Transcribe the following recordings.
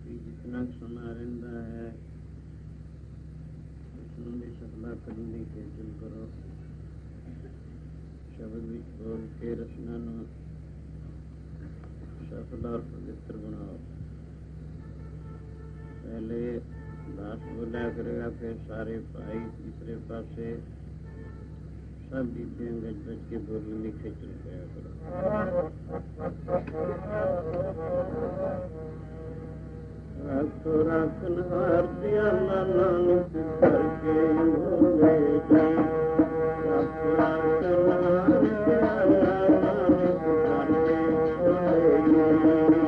ਵੀ ਜਿਤਨਾ ਸਮਾਂ ਰਹਿੰਦਾ ਹੈ ਉਸਨੂੰ ਵੀ ਸਫਲਾ ਕਰਨ ਦੀ ਖੇਚਲ ਕਰੋ। ਸ਼ਬਦ ਵਿੱਚ ਬੋਲ ਕੇ ਰਚਨਾ ਨੂੰ ਸਫਲ ਔਰ ਪਵਿੱਤਰ ਬਣਾਓ। ਪਹਿਲੇ ਦਾਸ ਬੋਲਿਆ ਕਰੇਗਾ, ਫਿਰ ਸਾਰੇ ਭਾਈ, ਤੀਸਰੇ ਪਾਸੇ ਸਭ ਬੀਬੀਆਂ ਗੱਜ ਗੱਜ ਕੇ ਬੋਲਣ ਦੀ ਖੇਚਲ ਕਰਿਆ ਕਰੋ। ਰੱਖੋ ਰੱਖਣ ਹਾਰ ਦੀਆਂ ਨਾਨਕ ਕਰਕੇ ਬੋਲੇ ਜੀ। ਰੱਖੋ ਰੱਖਣ ਹਾਰ ਦੀਆਂ ਨਾਨਕ ਕਰਕੇ ਬੋਲੇ ਜੀ।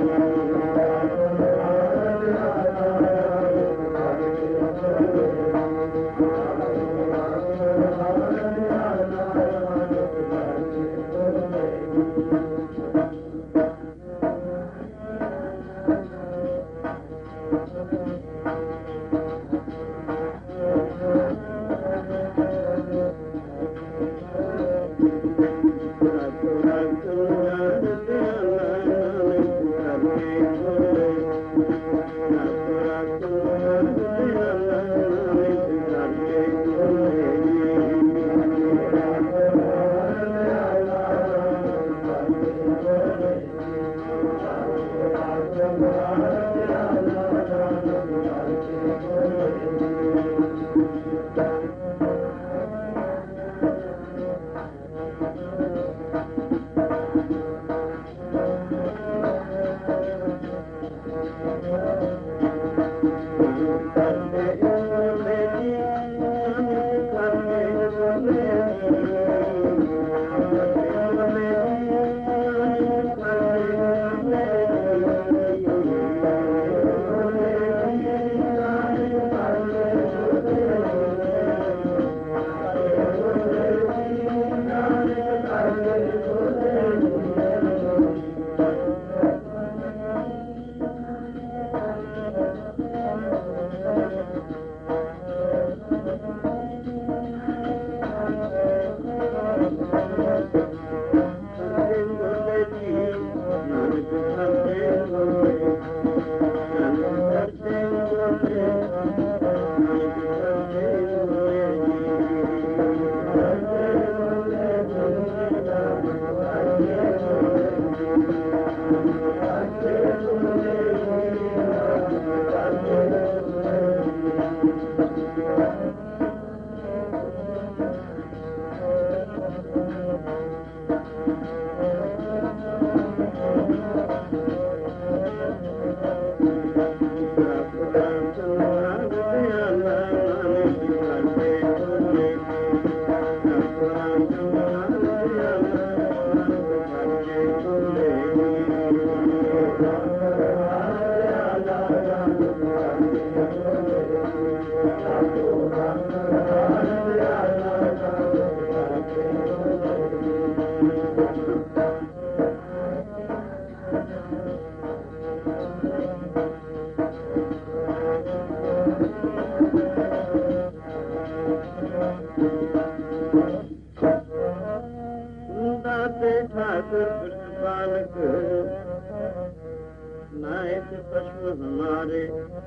नायक पशु हमारे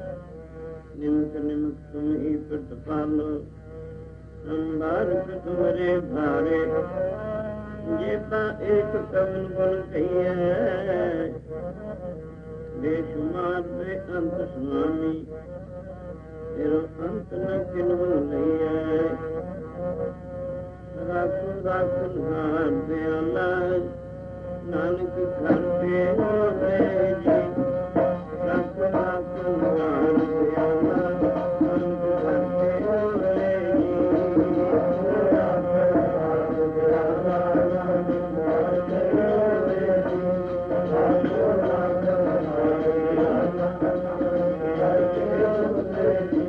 निमक निमक तुम ही प्रतिपालो। संभारक तुम्हारे भारे ये ता एक कवन गुण कहिए। बेशुमार बे अंत स्वामी तेरो अंत न किन्हू लइए। राखो राखन हार दयाला नानक घर पे होवे जी। राखो राखन हार दयाला नानक घर पे होवे जी। राखो राखन दयाला नानक घर पे होवे जी। राखो राखन हार दयाला नानक घर पे होवे जी।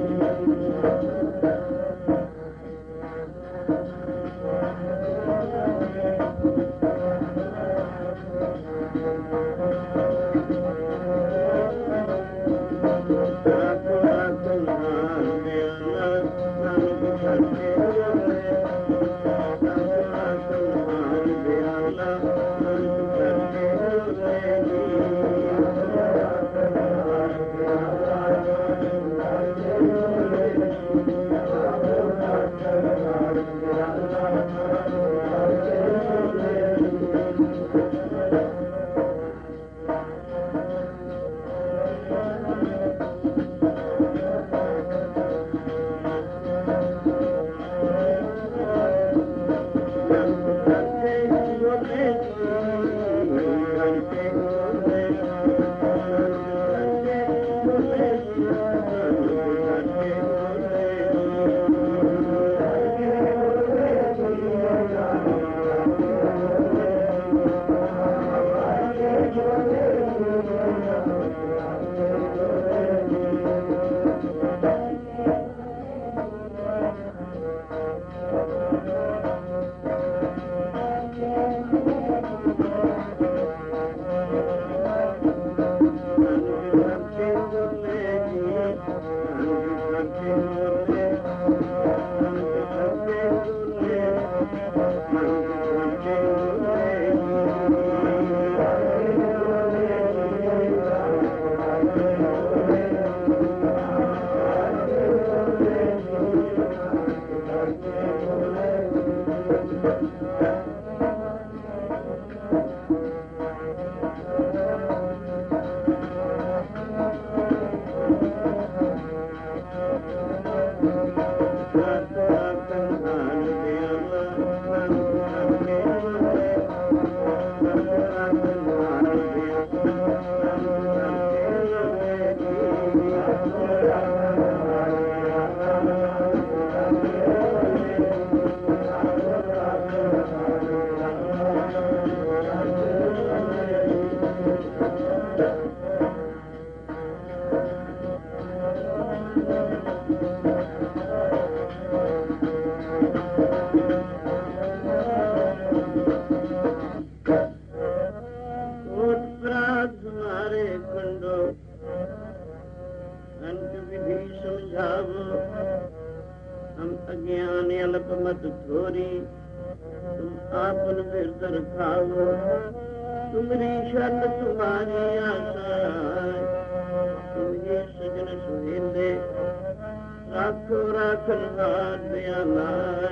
कोई समझावो। हम अज्ञान अल्प मत थोरी, तुम आपन बिरदर खाओ। तुमरी शरण तुम्हारी आशा, तुम ही सजन सुहेंदे। राखो राखन हार दयाला,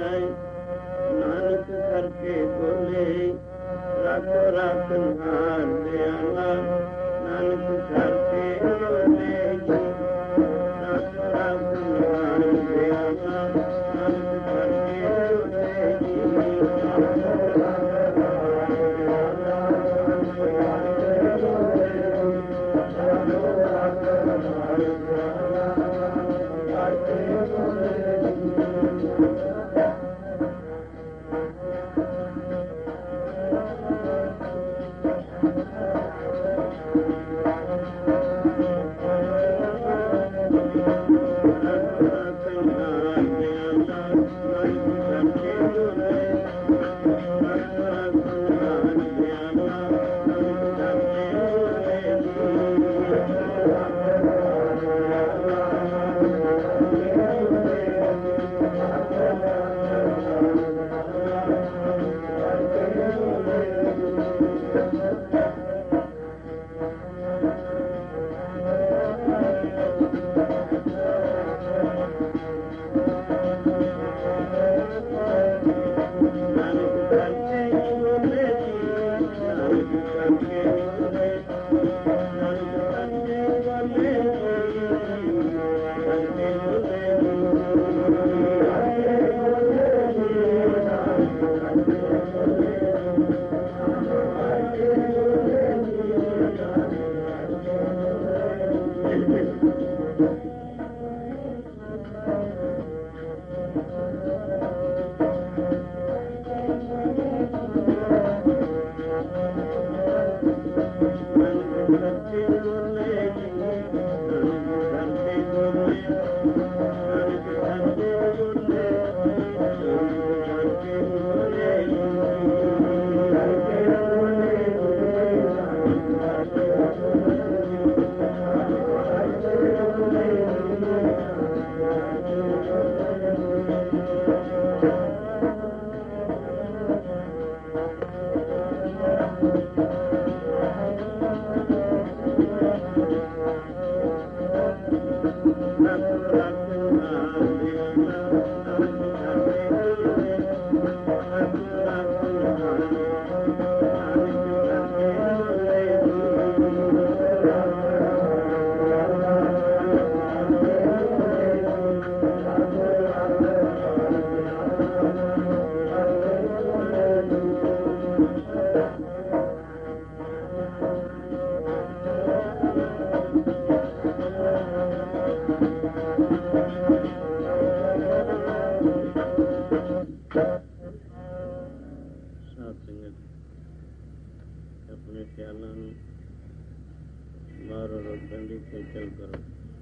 नानक करके बोले। राखो राखन हार दयाला, नानक करके बोले। राखो राखन हार दयाला, नानक करके ਆਪਣੇ ਖਿਆਲਾਂ ਨੂੰ ਬਾਹਰੋਂ ਰੋਕਣ ਦੀ ਖੇਚਲ ਕਰੋ।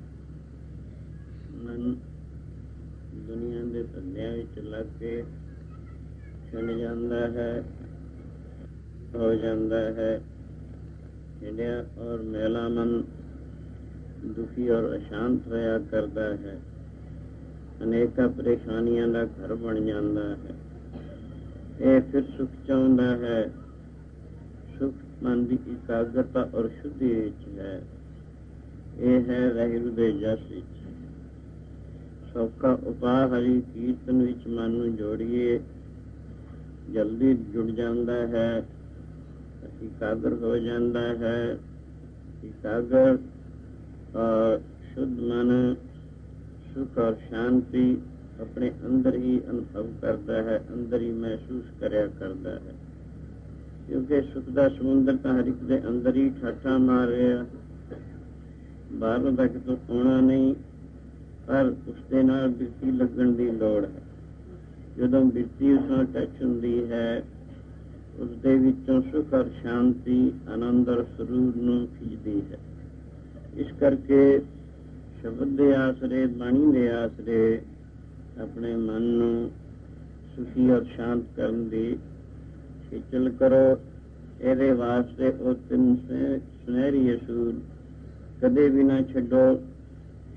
ਮਨ ਦੁਨੀਆ ਦੇ ਧੰਦਿਆਂ ਵਿੱਚ ਲੱਗ ਕੇ ਛਿੜ ਜਾਂਦਾ ਹੈ, ਹੋ ਜਾਂਦਾ ਹੈ। ਛਿੜਿਆ ਔਰ ਮੇਲਾ ਮਨ ਦੁਖੀ ਔਰ ਅਸ਼ਾਂਤ ਹੋਇਆ ਕਰਦਾ ਹੈ। ਅਨੇਕਾਂ ਪਰੇਸ਼ਾਨੀਆਂ ਦਾ ਘਰ ਬਣ ਜਾਂਦਾ ਹੈ। ਇਹ ਫਿਰ ਸੁਖ ਚਾਹੁੰਦਾ ਹੈ। ਸੁਖ ਮਨ ਦੀ ਇਕਾਗਰਤਾ ਔਰ ਸ਼ੁੱਧੀ ਵਿੱਚ ਹੈ। ਇਹ ਹੈ ਵਾਹਿਗੁਰੂ ਦੇ ਜਸ ਵਿੱਚ। ਸੌਖਾ ਉਪਾਅ ਹਰੀ ਕੀਰਤਨ ਵਿੱਚ ਮਨ ਨੂੰ ਜੋੜੀਏ, ਜਲਦੀ ਜੁੜ ਜਾਂਦਾ ਹੈ, ਇਕਾਗਰ ਹੋ ਜਾਂਦਾ ਹੈ। ਇਕਾਗਰ ਔਰ ਸ਼ੁੱਧ ਮਨ ਸੁਖ ਔਰ ਸ਼ਾਂਤੀ ਆਪਣੇ ਅੰਦਰ ਹੀ ਅਨੁਭਵ ਕਰਦਾ ਹੈ, ਅੰਦਰ ਹੀ ਮਹਿਸੂਸ ਕਰਿਆ ਕਰਦਾ ਹੈ। ਕਿਉਂਕਿ ਸੁਖ ਦਾ ਸਮੁੰਦਰ ਤਾਂ ਹਰ ਇੱਕ ਦੇ ਅੰਦਰ ਹੀ ਠਾਠਾਂ ਮਾਰ ਰਿਹਾ, ਬਾਹਰੋਂ ਤੱਕ ਤੋਂ ਆਉਣਾ ਨਹੀਂ, ਪਰ ਉਸਦੇ ਨਾਲ ਬਿਰਤੀ ਲੱਗਣ ਦੀ ਲੋੜ ਹੈ। ਜਦੋਂ ਬਿਰਤੀ ਉਸ ਨਾਲ ਟੱਚ ਹੁੰਦੀ ਹੈ, ਉਸਦੇ ਵਿੱਚੋਂ ਸੁਖ ਔਰ ਸ਼ਾਂਤੀ, ਆਨੰਦ ਔਰ ਸਰੂਰ ਨੂੰ ਖਿੱਚਦੀ ਹੈ। ਇਸ ਕਰਕੇ ਸ਼ਬਦ ਦੇ ਆਸਰੇ, ਬਾਣੀ ਦੇ ਆਸਰੇ ਆਪਣੇ ਮਨ ਨੂੰ ਸੁਖੀ ਔਰ ਸ਼ਾਂਤ ਕਰਨ ਦੀ ਖੇਚਲ ਕਰੋ। ਇਹਦੇ ਵਾਸਤੇ ਉਹ ਤਿੰਨ ਸੁਨਹਿਰੀ ਅਸੂਲ ਕਦੇ ਵੀ ਨਾ ਛੱਡੋ।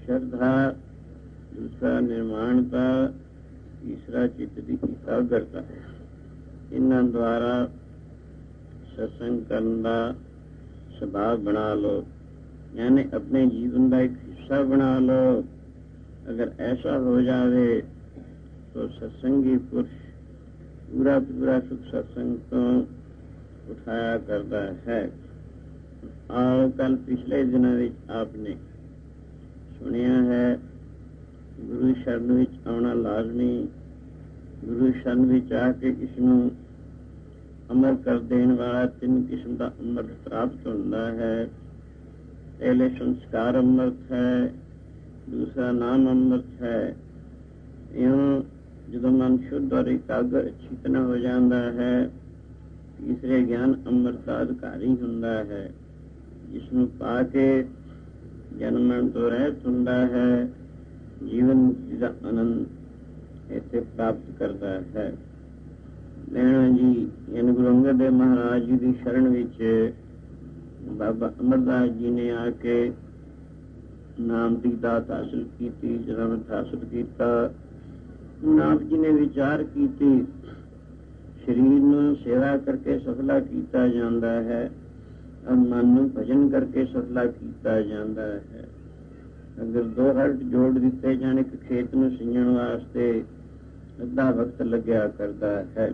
श्रद्धा, दूसरा निर्माणता, तीसरा चित्त की एकाग्रता। इन्हां द्वारा सत्संग करन दा सुभाव बना लो, यानी अपने जीवन का एक हिस्सा बना लो। अगर ऐसा हो जाए तो सत्संगी पुरुष पूरा पूरा सुख सत्संग तो उठाया करता है। और कल पिछले दिनों में आपने सुनिया है, गुरु शरण विच आना लाजमी। गुरु शरण विच आके इसनू अमर कर देने वाला 3 किस्म का अमृत प्राप्त होता है। पहले संस्कार अमृत है, दूसरा नाम अमृत है। यूं जो मन शुद्ध और एकाग्र अच्छी तरह हो जाता है, तीसरे ज्ञान अमृत का अधिकारी होता है, जिसमें पाके जन्मन तो रहत होता है, जीवन मुक्ति का आनंद ऐसे प्राप्त करता है। नैना जी यानी गुरु अंगद देव महाराज जी की शरण विच बाबा अमरदास जी ने आके नाम की दात हासिल की, जन्मत हासिल किया। नाथ जी ने विचार की, शरीर में सेवा करके सफला किया जाता है और मन में भजन करके सफला किया जाता है। अगर 2 हट जोड़ दिते जाने एक खेत में सींचण वास्ते अद्धा वक्त लग्या करता है।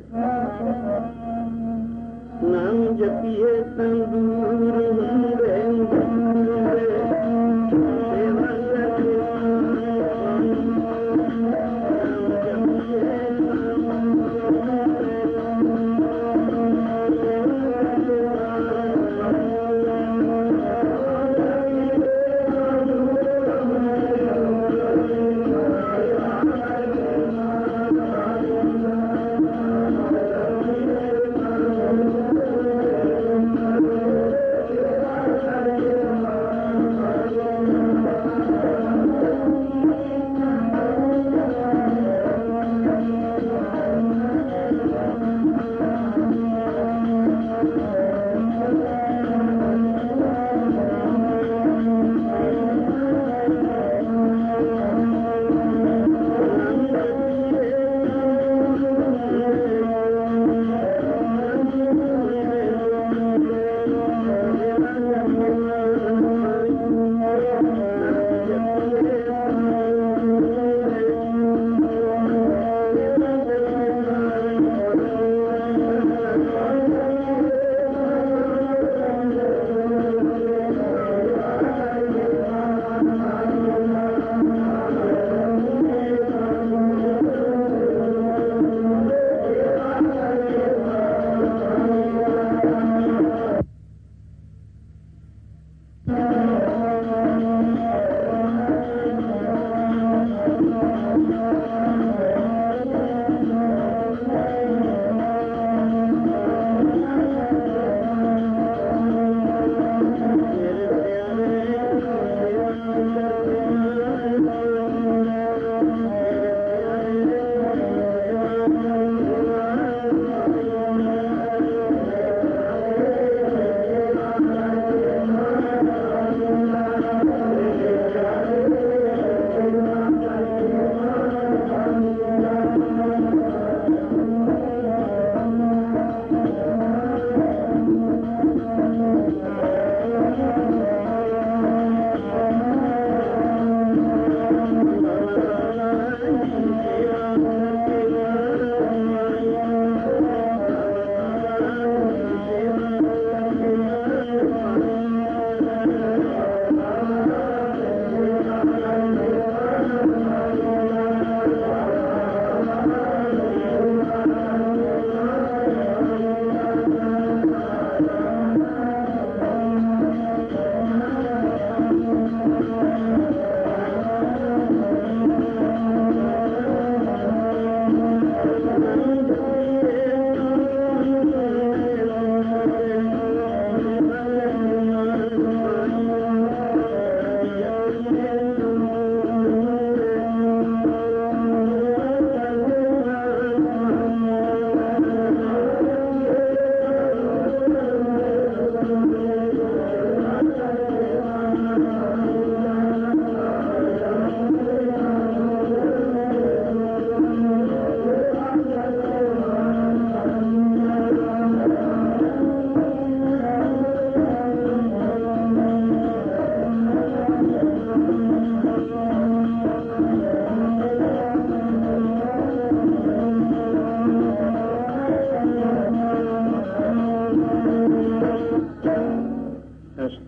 नाम जपिए तंदूर हुंदे सेवा करके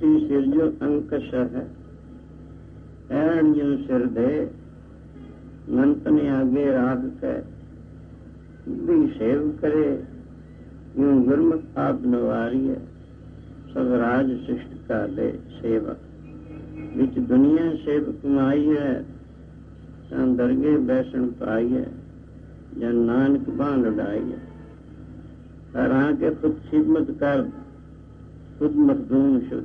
ਬੁੱਧੀ ਸਿਰ ਜੋ ਅੰਕਸ਼ ਹੈ, ਐਣ ਜਿਉ ਸਿਰ ਦੇ ਮੰਤਨ ਆਗੇ ਰਾਗ ਕੈ, ਬੁੱਧੀ ਸੇਵ ਕਰੇ ਯੂੰ ਗੁਰਮੁਖ ਆਪ ਨਵਾਰੀਐ, ਸਭ ਰਾਜ ਸ੍ਰਿਸ਼ਟ ਕਾ ਦੇ ਸੇਵਾ, ਵਿੱਚ ਦੁਨੀਆ ਸੇਵ ਕਮਾਈ ਹੈ, ਤਾਂ ਦਰਗੇ ਬੈਸਣ ਪਾਈ ਹੈ, ਜਨ ਨਾਨਕ ਬਾਂਹ ਲੜਾਈ ਹੈ, ਹਰਾਂ ਕੇ ਖੁਦ ਖਿਦਮਤ ਕਰ ਖੁਦ ਮਖਦੂਮ ਸ਼ੁੱਧ।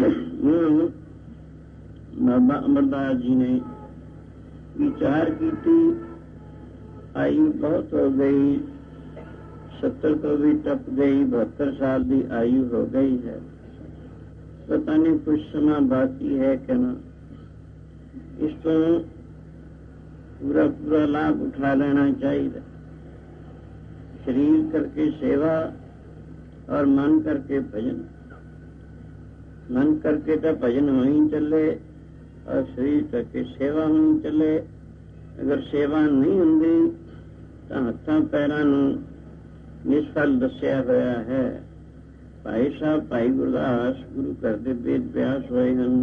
ਬਾਬਾ ਅਮਰਦਾਸ ਜੀ ਨੇ ਵਿਚਾਰ ਕੀਤੀ, ਆयु बहुत हो गई, 70 को भी टप गई, 72 साल की आयु हो गई है, पता नहीं कुछ समय बाकी है कि ना। इसको पूरा पूरा लाभ उठा लेना चाहिए। शरीर करके सेवा और मन करके भजन, मन करके तो भजन हो ही चले और शरीर करके सेवा हो ही चले। अगर सेवा नहीं होंगी तो हत्थां पैरां नूं निष्फल दस्या होया है। भाई साहब भाई गुरदास गुरु घर दे वेद व्यास होए हन,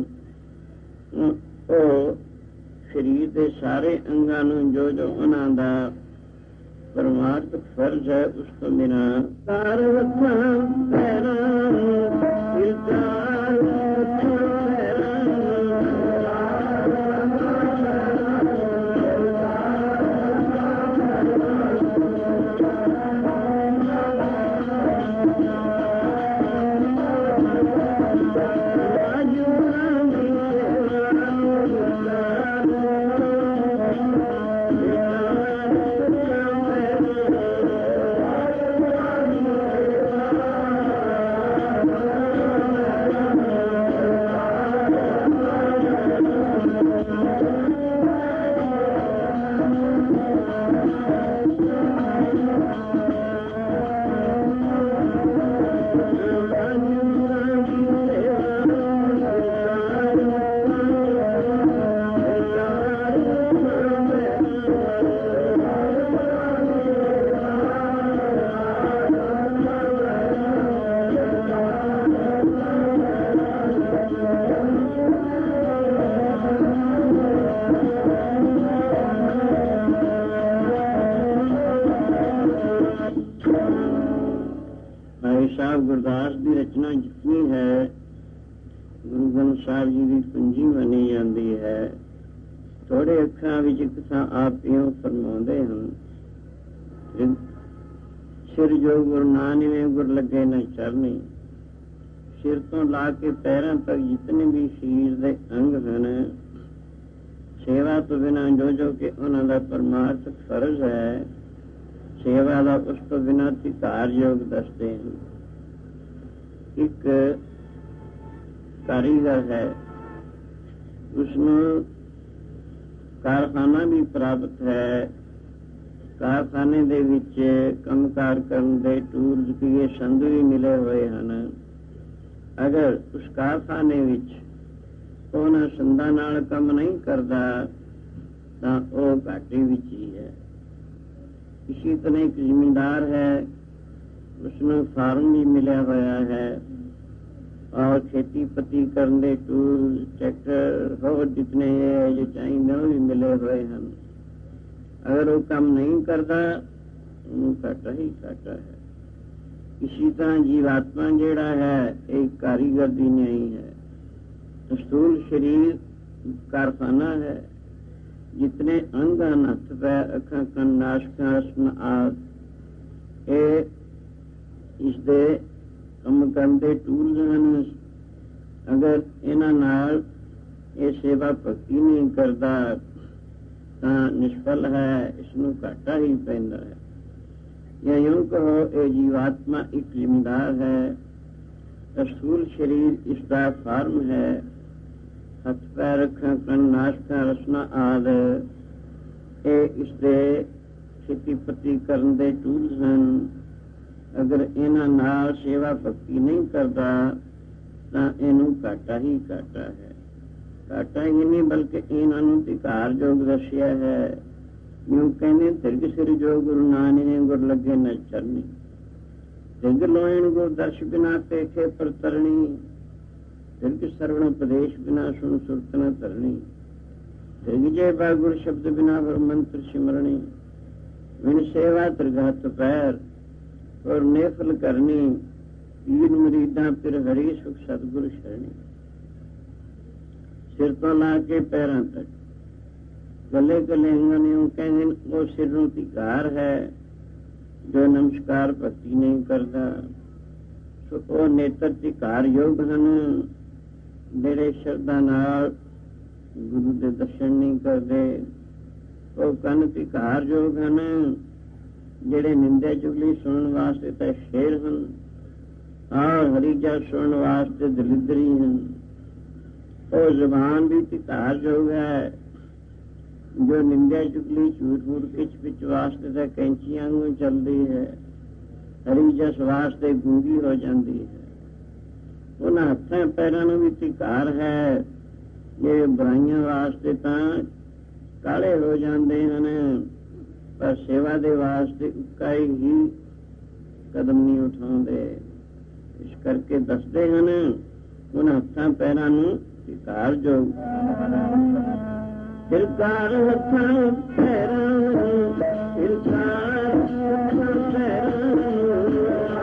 ਉਹ ਸਰੀਰ ਦੇ ਸਾਰੇ ਅੰਗਾਂ ਨੂੰ ਜੋ ਜੋ ਉਹਨਾਂ ਦਾ ਪਰਮਾਰਥ ਫਰਜ਼ ਹੈ ਉਸ ਤੋਂ ਬਿਨਾਂ ਕਾਰ ਹੱਥਾਂ ਪੈਰਾਂ ਇਲਤਾਰ ਗੁਰਦਾਸ ਦੀ ਰਚਨਾ ਜਿਤਨੀ ਹੈ ਗੁਰੂ ਗ੍ਰੰਥ ਸਾਹਿਬ ਜੀ ਦੀ ਪੰਜੀ ਮੰਨੀ ਜਾਂਦੀ ਹੈ। ਥੋੜੇ ਅੱਖਰਾਂ ਵਿੱਚ ਕਿਸਾਂ ਆਪ ਇਉਂ ਫਰਮਾਉਂਦੇ ਹਨ, ਸਿਰ ਜੋ ਗੁਰੂ ਨਾਨਵੇਂ ਗੁਰ ਲੱਗੇ ਨਾ ਚਰਨੀ। ਸਿਰ ਤੋਂ ਲਾ ਕੇ ਪੈਰਾਂ ਤੱਕ ਜਿਤਨੇ ਵੀ ਸਰੀਰ ਦੇ ਅੰਗ ਹਨ, ਸੇਵਾ ਤੋਂ ਬਿਨਾਂ ਜੋ ਜੋ ਕਿ ਉਹਨਾਂ ਦਾ ਪਰਮਾਰਥ ਫਰਜ਼ ਹੈ, ਸੇਵਾ ਦਾ ਉਸ ਤੋਂ ਬਿਨਾਂ ਧਿਕਾਰਯੋਗ ਦੱਸਦੇ ਹਨ। ਇੱਕ ਕਾਰੀਗਰ ਹੈ, ਉਸਨੂੰ ਕਾਰਖਾਨਾ ਵੀ ਪ੍ਰਾਪਤ ਹੈ। ਕਾਰਖਾਨੇ ਦੇ ਵਿੱਚ ਕੰਮਕਾਰ ਕਰਨ ਦੇ ਟੂਲਸ ਕੀਏ ਸੰਦ ਵੀ ਮਿਲੇ ਹੋਏ ਹਨ। ਅਗਰ ਉਸ ਕਾਰਖਾਨੇ ਵਿੱਚ ਉਹਨਾਂ ਸੰਦਾਂ ਨਾਲ ਕੰਮ ਨਹੀਂ ਕਰਦਾ ਤਾਂ ਉਹ ਘਾਟੇ ਵਿੱਚ ਹੀ ਹੈ। ਇਸੇ ਤਰ੍ਹਾਂ ਇੱਕ ਜ਼ਿਮੀਂਦਾਰ ਹੈ, ਉਸਨੂੰ ਫਾਰਮ ਵੀ ਮਿਲਿਆ ਹੋਇਆ ਹੈ और खेती पति करने टूल ट्रैक्टर और जितने जो चाहिए वो भी मिले हुए हैं। अगर वो काम नहीं करता घाटा ही घाटा है। इसी तरह जीवात्मा जेड़ा है एक कारीगर दी नहीं है। स्थूल शरीर कारखाना है, जितने अंग हथ पैर अखा कन नाशक रस्म आदि इसके ਕੰਮ ਕਰਨ ਦੇ ਟੂਲਸ ਹਨ। ਅਗਰ ਇਹਨਾਂ ਨਾਲ ਇਹ ਸੇਵਾ ਭਗਤੀ ਨਹੀਂ ਕਰਦਾ ਤਾਂ ਨਿਸ਼ਫਲ ਹੈ, ਇਸਨੂੰ ਘਾਟਾ ਹੀ ਪੈਂਦਾ ਹੈ। ਜਾਂ ਇਉਂ ਕਹੋ ਇਹ ਜੀਵਾਤਮਾ ਇੱਕ ਜ਼ਿੰਮੇਦਾਰ ਹੈ, ਸਥੂਲ ਸਰੀਰ ਇਸਦਾ ਫਾਰਮ ਹੈ, ਹੱਥ ਪੈਰ ਅੱਖਾਂ ਕੰਨ ਨਾਸ਼ਕਾਂ ਰਸਨਾ ਆਦਿ ਇਹ ਇਸਦੇ ਖੇਤੀ ਪੱਤੀ ਕਰਨ ਦੇ ਟੂਲਸ ਹਨ। ਅਗਰ ਇਹਨਾਂ ਨਾਲ ਸੇਵਾ ਭਗਤੀ ਨਹੀਂ ਕਰਦਾ ਤਾਂ ਇਹਨੂੰ ਘਾਟਾ ਹੀ ਘਾਟਾ ਹੈ। ਘਾਟਾ ਹੀ ਨਹੀਂ ਬਲਕਿ ਇਹਨਾਂ ਨੂੰ ਧਿਕਾਰਯੋਗ ਦੱਸਿਆ ਹੈ। ਜਿਉਂ ਕਹਿੰਦੇ ਤਿਰਗ ਸਿਰ ਜੋ ਗੁਰੂ ਨਾਨਕ ਗੁਰ ਲੱਗੇ ਨਾ ਚਰਨੀ, ਤਿਰਗ ਲੋਇਣ ਗੁਰ ਦਰਸ਼ ਬਿਨਾ ਪੇਖੇ ਪਰ ਤਰਣੀ। ਫਿਰ ਕਿ ਸਰਵਣ ਉਪਦੇਸ਼ ਬਿਨਾ ਸੁਣ ਸੁਰਤ ਨ ਧਰਨੀ, ਤ੍ਰਿਗਜੇ ਬਾਗੁਰ ਸ਼ਬਦ ਬਿਨਾ ਹਰ ਮੰਤਰ ਸਿਮਰਣੀ, ਬਿਨ ਸੇਵਾ ਤ੍ਰਿਗਤ ਪੈਰ ਔਰ ਨੇਫਲ ਕਰਨੀ, ਪੀਰ ਮੁਰੀਦਾਂ ਫਿਰ ਹਰੀ ਸੁਖ ਸਤਿਗੁਰ ਸ਼ਰਣੀ। ਸਿਰ ਤੋਂ ਲਾ ਕੇ ਪੈਰਾਂ ਤੱਕ ਗੱਲੇ ਗੱਲੇ ਅੰਗਨ ਕਹਿੰਦੇ ਉਹ ਸਿਰ ਨੂੰ ਧਿਕਾਰ ਹੈ, ਜੋ ਨਮਸਕਾਰ ਭਗਤੀ ਨਹੀਂ ਕਰਦਾ। ਸੋ ਉਹ ਨੇਤਰ ਧਿਕਾਰ ਯੋਗ ਹਨ, ਜਿਹੜੇ ਸ਼ਰਧਾ ਨਾਲ ਗੁਰੂ ਦੇ ਦਰਸ਼ਨ ਨਹੀਂ ਕਰਦੇ। ਉਹ ਕੰਨ ਧਿਕਾਰ ਯੋਗ ਹਨ, ਜਿਹੜੇ ਨਿੰਦਿਆ ਚੁਗਲੀ ਸੁਣਨ ਵਾਸਤੇ ਤਾਂ ਸ਼ੇਰ ਹਨ, ਔਰ ਹਰੀ ਜਸ ਸੁਣਨ ਵਾਸਤੇ ਦਲਿਦਰੀ ਹਨ। ਉਹ ਜ਼ੁਬਾਨ ਵੀ ਧਿਕਾਰ ਯੋਗ ਹੈ, ਜੋ ਨਿੰਦਿਆ ਚੁਗਲੀ ਝੂਠ ਮੂਠ ਕਿਚ ਪਿਚ ਵਾਸਤੇ ਤਾਂ ਕੈਂਚੀਆਂ ਨੂੰ ਚੱਲਦੀ ਹੈ, ਹਰੀ ਜਸ ਵਾਸਤੇ ਗੂੰਗੀ ਹੋ ਜਾਂਦੀ ਹੈ। ਉਹਨਾਂ ਹੱਥਾਂ ਪੈਰਾਂ ਨੂੰ ਵੀ ਧਿਕਾਰ ਹੈ, ਜੇ ਬੁਰਾਈਆਂ ਵਾਸਤੇ ਤਾਂ ਕਾਲੇ ਹੋ ਜਾਂਦੇ ਹਨ, ਪਰ ਸੇਵਾ ਦੇ ਵਾਸਤੇ ਉਕਾਈ ਹੀ ਕਦਮ ਨਹੀਂ ਉਠਾਉਂਦੇ। ਇਸ ਕਰਕੇ ਦੱਸਦੇ ਹਨ ਉਹਨਾਂ ਹੱਥਾਂ ਪੈਰਾਂ ਨੂੰ ਧਿਕਾਰ ਜੋ ਹਿਰਕਾਰ ਹੱਥਾਂ ਪੈਰਾਂ ਨੂੰ, ਹਿਰਕਾਰ ਹੱਥਾਂ ਪੈਰਾਂ ਨੂੰ,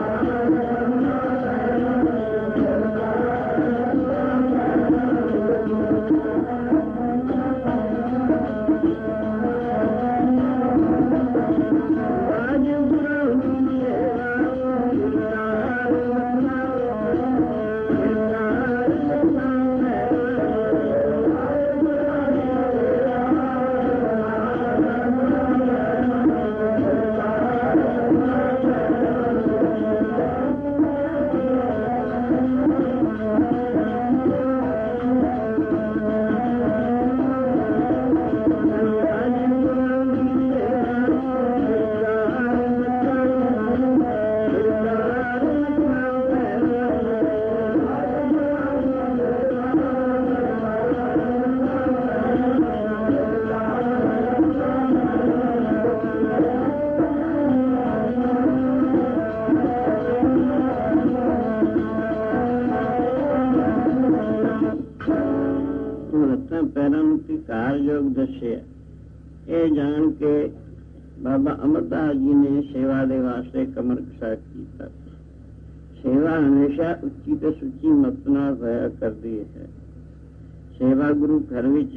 ਪੈਰਾਂ ਨੂੰ ਧਿਕਾਰ ਯੋਗ ਦੱਸਿਆ। ਇਹ ਜਾਣ ਕੇ ਬਾਬਾ ਅਮਰਦਾਸ ਜੀ ਨੇ ਸੇਵਾ ਦੇ ਵਾਸਤੇ ਕਮਰ ਕਸਾ ਕੀਤਾ। ਸੇਵਾ ਹਮੇਸ਼ਾ ਉੱਚੀ ਤੇ ਸੁੱਚੀ ਮਤ ਨਾਲ ਹੋਇਆ ਕਰਦੀ ਹੈ। ਸੇਵਾ ਗੁਰੂ ਘਰ ਵਿੱਚ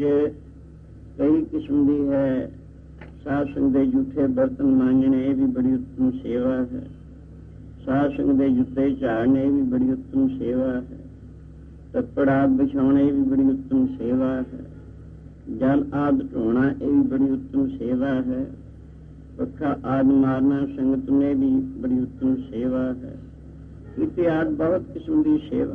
ਕਈ ਕਿਸਮ ਦੀ ਹੈ। ਸਾਧ ਸੰਗਤ ਦੇ ਜੂਠੇ ਬਰਤਨ ਮਾਂਜਣੇ ਇਹ ਵੀ ਬੜੀ ਉੱਤਮ ਸੇਵਾ ਹੈ। ਸਾਧ ਸੰਗਤ ਦੇ ਜੁੱਤੇ ਝਾੜਨੇ ਇਹ ਵੀ ਬੜੀ ਉੱਤਮ ਸੇਵਾ ਹੈ। ਕੱਪੜਾ ਵਿਛਾਉਣੇ ਵੀ ਬੜੀ ਉੱਤਮ ਸੇਵਾ ਹੈ। ਜਲ ਆਦਿ ਢੋਣਾ ਇਹ ਵੀ ਬੜੀ ਉੱਤਮ ਸੇਵਾ ਹੈ। ਪੱਖਾ ਆਦਿ ਮਾਰਨਾ ਸੰਗਤ ਨੇ ਵੀ ਬੜੀ ਉੱਤਮ ਸੇਵਾ ਹੈ। ਇਤਿਆਦ ਬਹੁਤ ਕਿਸਮ ਦੀ ਸੇਵਾ।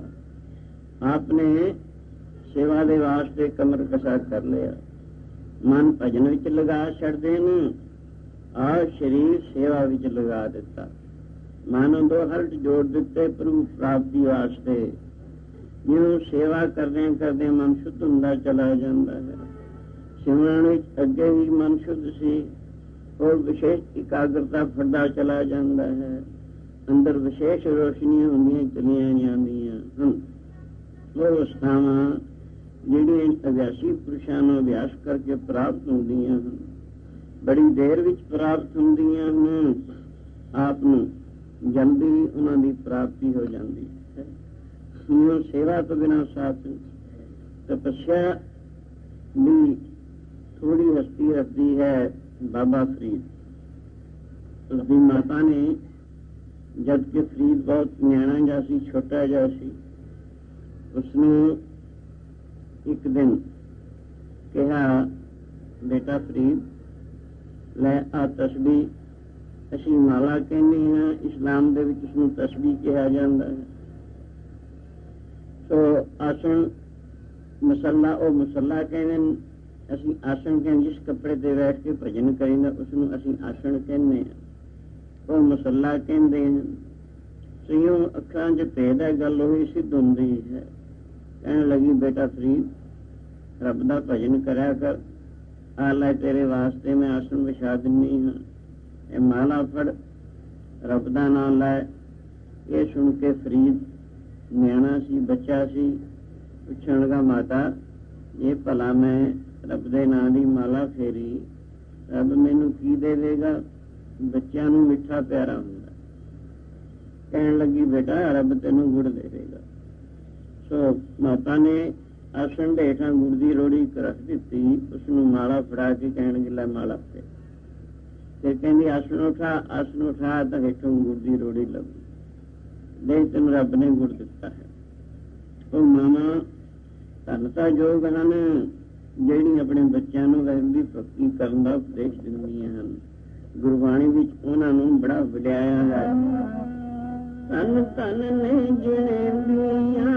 ਆਪਨੇ ਸੇਵਾ ਦੇ ਵਾਸਤੇ ਕਮਰ ਕਸਾ ਕਰ ਲਿਆ। ਮਨ ਭਜਨ ਵਿੱਚ ਲਗਾ ਛੱਡਦੇ ਨੇ ਔਰ ਸਰੀਰ ਸੇਵਾ ਵਿੱਚ ਲਗਾ ਦਿੱਤਾ। ਮਨ ਦੋ ਹਲਟ ਜੋੜ ਦਿੱਤੇ ਪ੍ਰਭੂ ਪ੍ਰਾਪਤੀ ਵਾਸਤੇ। ਜਿਉਂ ਸੇਵਾ ਕਰਦੇ ਮਨ ਸ਼ੁੱਧ ਹੁੰਦਾ ਚਲਾ ਜਾਂਦਾ ਹੈ। ਸਿਮਰਨ ਵਿੱਚ ਅੱਗੇ ਵੀ ਮਨ ਸ਼ੁੱਧ ਸੀ, ਹੋਰ ਵਿਸ਼ੇਸ਼ ਇਕਾਗਰਤਾ ਫੜਦਾ ਚਲਾ ਜਾਂਦਾ ਹੈ। ਅੰਦਰ ਵਿਸ਼ੇਸ਼ ਰੋਸ਼ਨੀਆਂ ਹੁੰਦੀਆਂ ਚਲੀਆਂ ਜਾਂਦੀਆਂ ਹਨ। ਉਹ ਅਵਸਥਾਵਾਂ ਜਿਹੜੀਆਂ ਅਭਿਆਸੀ ਪੁਰਸ਼ਾਂ ਨੂੰ ਅਭਿਆਸ ਕਰਕੇ ਪ੍ਰਾਪਤ ਹੁੰਦੀਆਂ ਹਨ, ਬੜੀ ਦੇਰ ਵਿੱਚ ਪ੍ਰਾਪਤ ਹੁੰਦੀਆਂ ਹਨ। ਆਪ ਨੂੰ ਜਲਦੀ ਉਹਨਾਂ ਦੀ ਪ੍ਰਾਪਤੀ ਹੋ ਜਾਂਦੀ ਹੈ। ਸੇਵਾ ਤੋਂ ਬਿਨਾਂ ਸਾਥ ਤਪੱਸਿਆ ਵੀ ਥੋੜੀ ਹਸਤੀ ਰੱਖਦੀ ਹੈ। ਬਾਬਾ ਫਰੀਦ ਉਸਦੀ ਮਾਤਾ ਨੇ ਜਦ ਕਿ ਫਰੀਦ ਬਹੁਤ ਨਿਆਣਾ ਜਿਹਾ ਸੀ, ਛੋਟਾ ਜਿਹਾ ਸੀ, ਉਸਨੂੰ ਇੱਕ ਦਿਨ ਕਿਹਾ, ਬੇਟਾ ਫਰੀਦ ਲੈ ਆ ਤਸਬੀਹ। ਅਸੀਂ ਮਾਲਾ ਕਹਿੰਦੇ ਹਾਂ, ਇਸਲਾਮ ਦੇ ਵਿੱਚ ਉਸਨੂੰ ਤਸਬੀਹ ਕਿਹਾ ਜਾਂਦਾ ਹੈ। ਸੋ ਆਸਣ ਮਸੱਲਾ ਉਹ ਮਸੱਲਾ ਕਹਿੰਦੇ ਨੇ। ਅਸੀਂ ਆਸਣ ਕਹਿੰਦੇ ਜਿਸ ਕੱਪੜੇ ਤੇ ਬੈਠ ਕੇ ਭਜਨ ਕਰੀਦਾ ਉਸਨੂੰ ਅਸੀਂ ਆਸਣ ਕਹਿੰਦੇ ਹਾਂ। ਉਹ ਮਸੱਲਾ ਕਹਿੰਦੇ ਨੇ। ਸਿਉਂ ਅੱਖਾਂ 'ਚ ਭੇਦ ਹੈ, ਗੱਲ ਉਹੀ ਸਿੱਧ ਹੁੰਦੀ ਹੈ। ਕਹਿਣ ਲੱਗੀ, ਬੇਟਾ ਫਰੀਦ ਰੱਬ ਦਾ ਭਜਨ ਕਰਿਆ ਕਰ। ਆ ਲੈ ਤੇਰੇ ਵਾਸਤੇ ਮੈਂ ਆਸਣ ਵਿਛਾ ਦਿੰਦੀ ਹਾਂ। ਇਹ ਮਾਲਾ ਫੜ, ਰੱਬ ਦਾ ਨਾਮ ਲੈ। ਇਹ ਸੁਣ ਕੇ ਫਰੀਦ ਨਿਆਣਾ ਸੀ, ਬੱਚਾ ਸੀ, ਪੁੱਛਣਗਾ ਮਾਤਾ ਇਹ ਭਲਾ ਮੈਂ ਰੱਬ ਦੇ ਨਾਂ ਦੀ ਮਾਲਾ ਫੇਰੀ, ਰੱਬ ਮੈਨੂੰ ਕੀ ਦੇਵੇਗਾ? ਬੱਚਿਆਂ ਨੂੰ ਮਿੱਠਾ ਪਿਆਰਾ ਹੁੰਦਾ। ਕਹਿਣ ਲੱਗੀ ਬੇਟਾ ਰੱਬ ਤੈਨੂੰ ਗੁੜ ਦੇਵੇਗਾ। ਸੋ ਮਾਤਾ ਨੇ ਆਸਣ ਦੇ ਹੇਠਾਂ ਗੁੜ ਦੀ ਰੋੜੀ ਰੱਖ ਦਿੱਤੀ, ਉਸਨੂੰ ਮਾਲਾ ਫੜਾ ਕੇ ਕਹਿਣ ਗਿਲਾ ਮਾਲਾ ਫੇਰ। ਫਿਰ ਕਹਿੰਦੀ ਆਸਣ ਉਠਾ ਤਾਂ ਹੇਠੋਂ ਗੁੜ ਦੀ ਰੋੜੀ ਲੱਗੀ। ਨਹੀਂ ਤੈਨੂੰ ਰੱਬ ਨੇ ਗੁੜ ਦਿੱਤਾ ਹੈ। ਉਹ ਮਾਮਾ ਧੰਨ ਤਾਂ ਯੋਗ ਹਨ ਜਿਹੜੀ ਆਪਣੇ ਬੱਚਿਆਂ ਨੂੰ ਵੈਸੇ ਦੀ ਭਗਤੀ ਕਰਨ ਦਾ ਉਪਦੇਸ਼ ਦਿੰਦੀਆਂ ਹਨ। ਗੁਰਬਾਣੀ ਵਿੱਚ ਉਹਨਾਂ ਨੂੰ ਬੜਾ ਵਡਿਆਇਆ ਹੈ। ਧੰਨ ਧੰਨ ਨੇ ਜਿਣੇ ਦੀਆਂ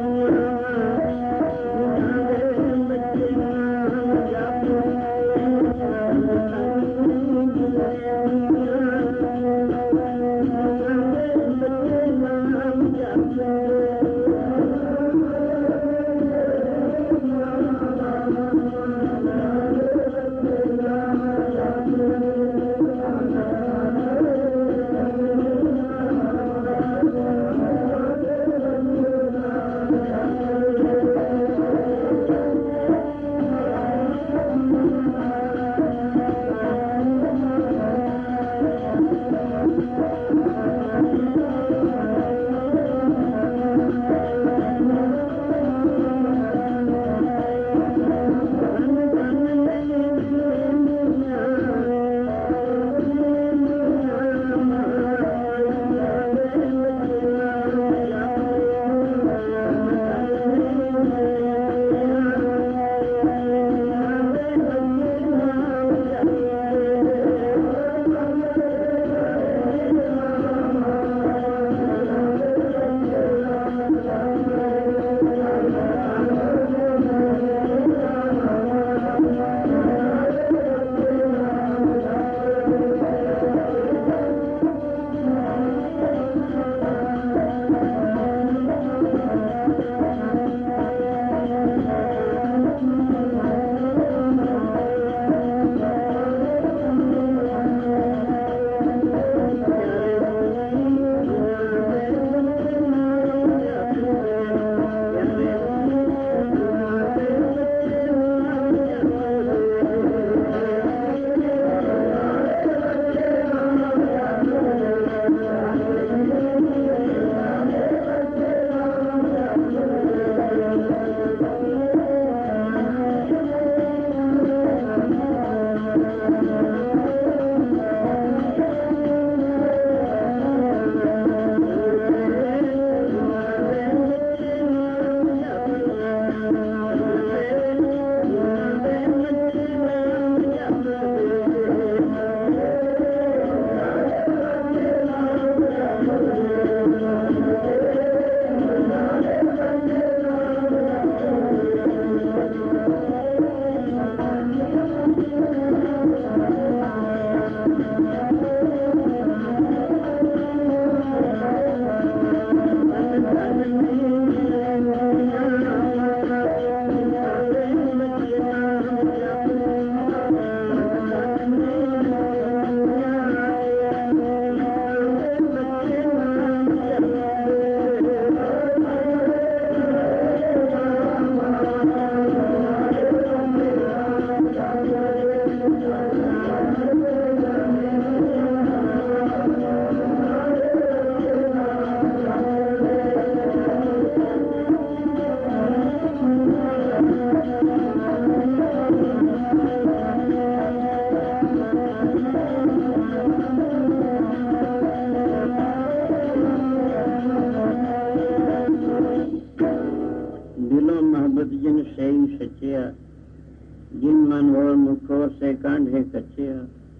जिन मन और मुखों से कांढे कच्चे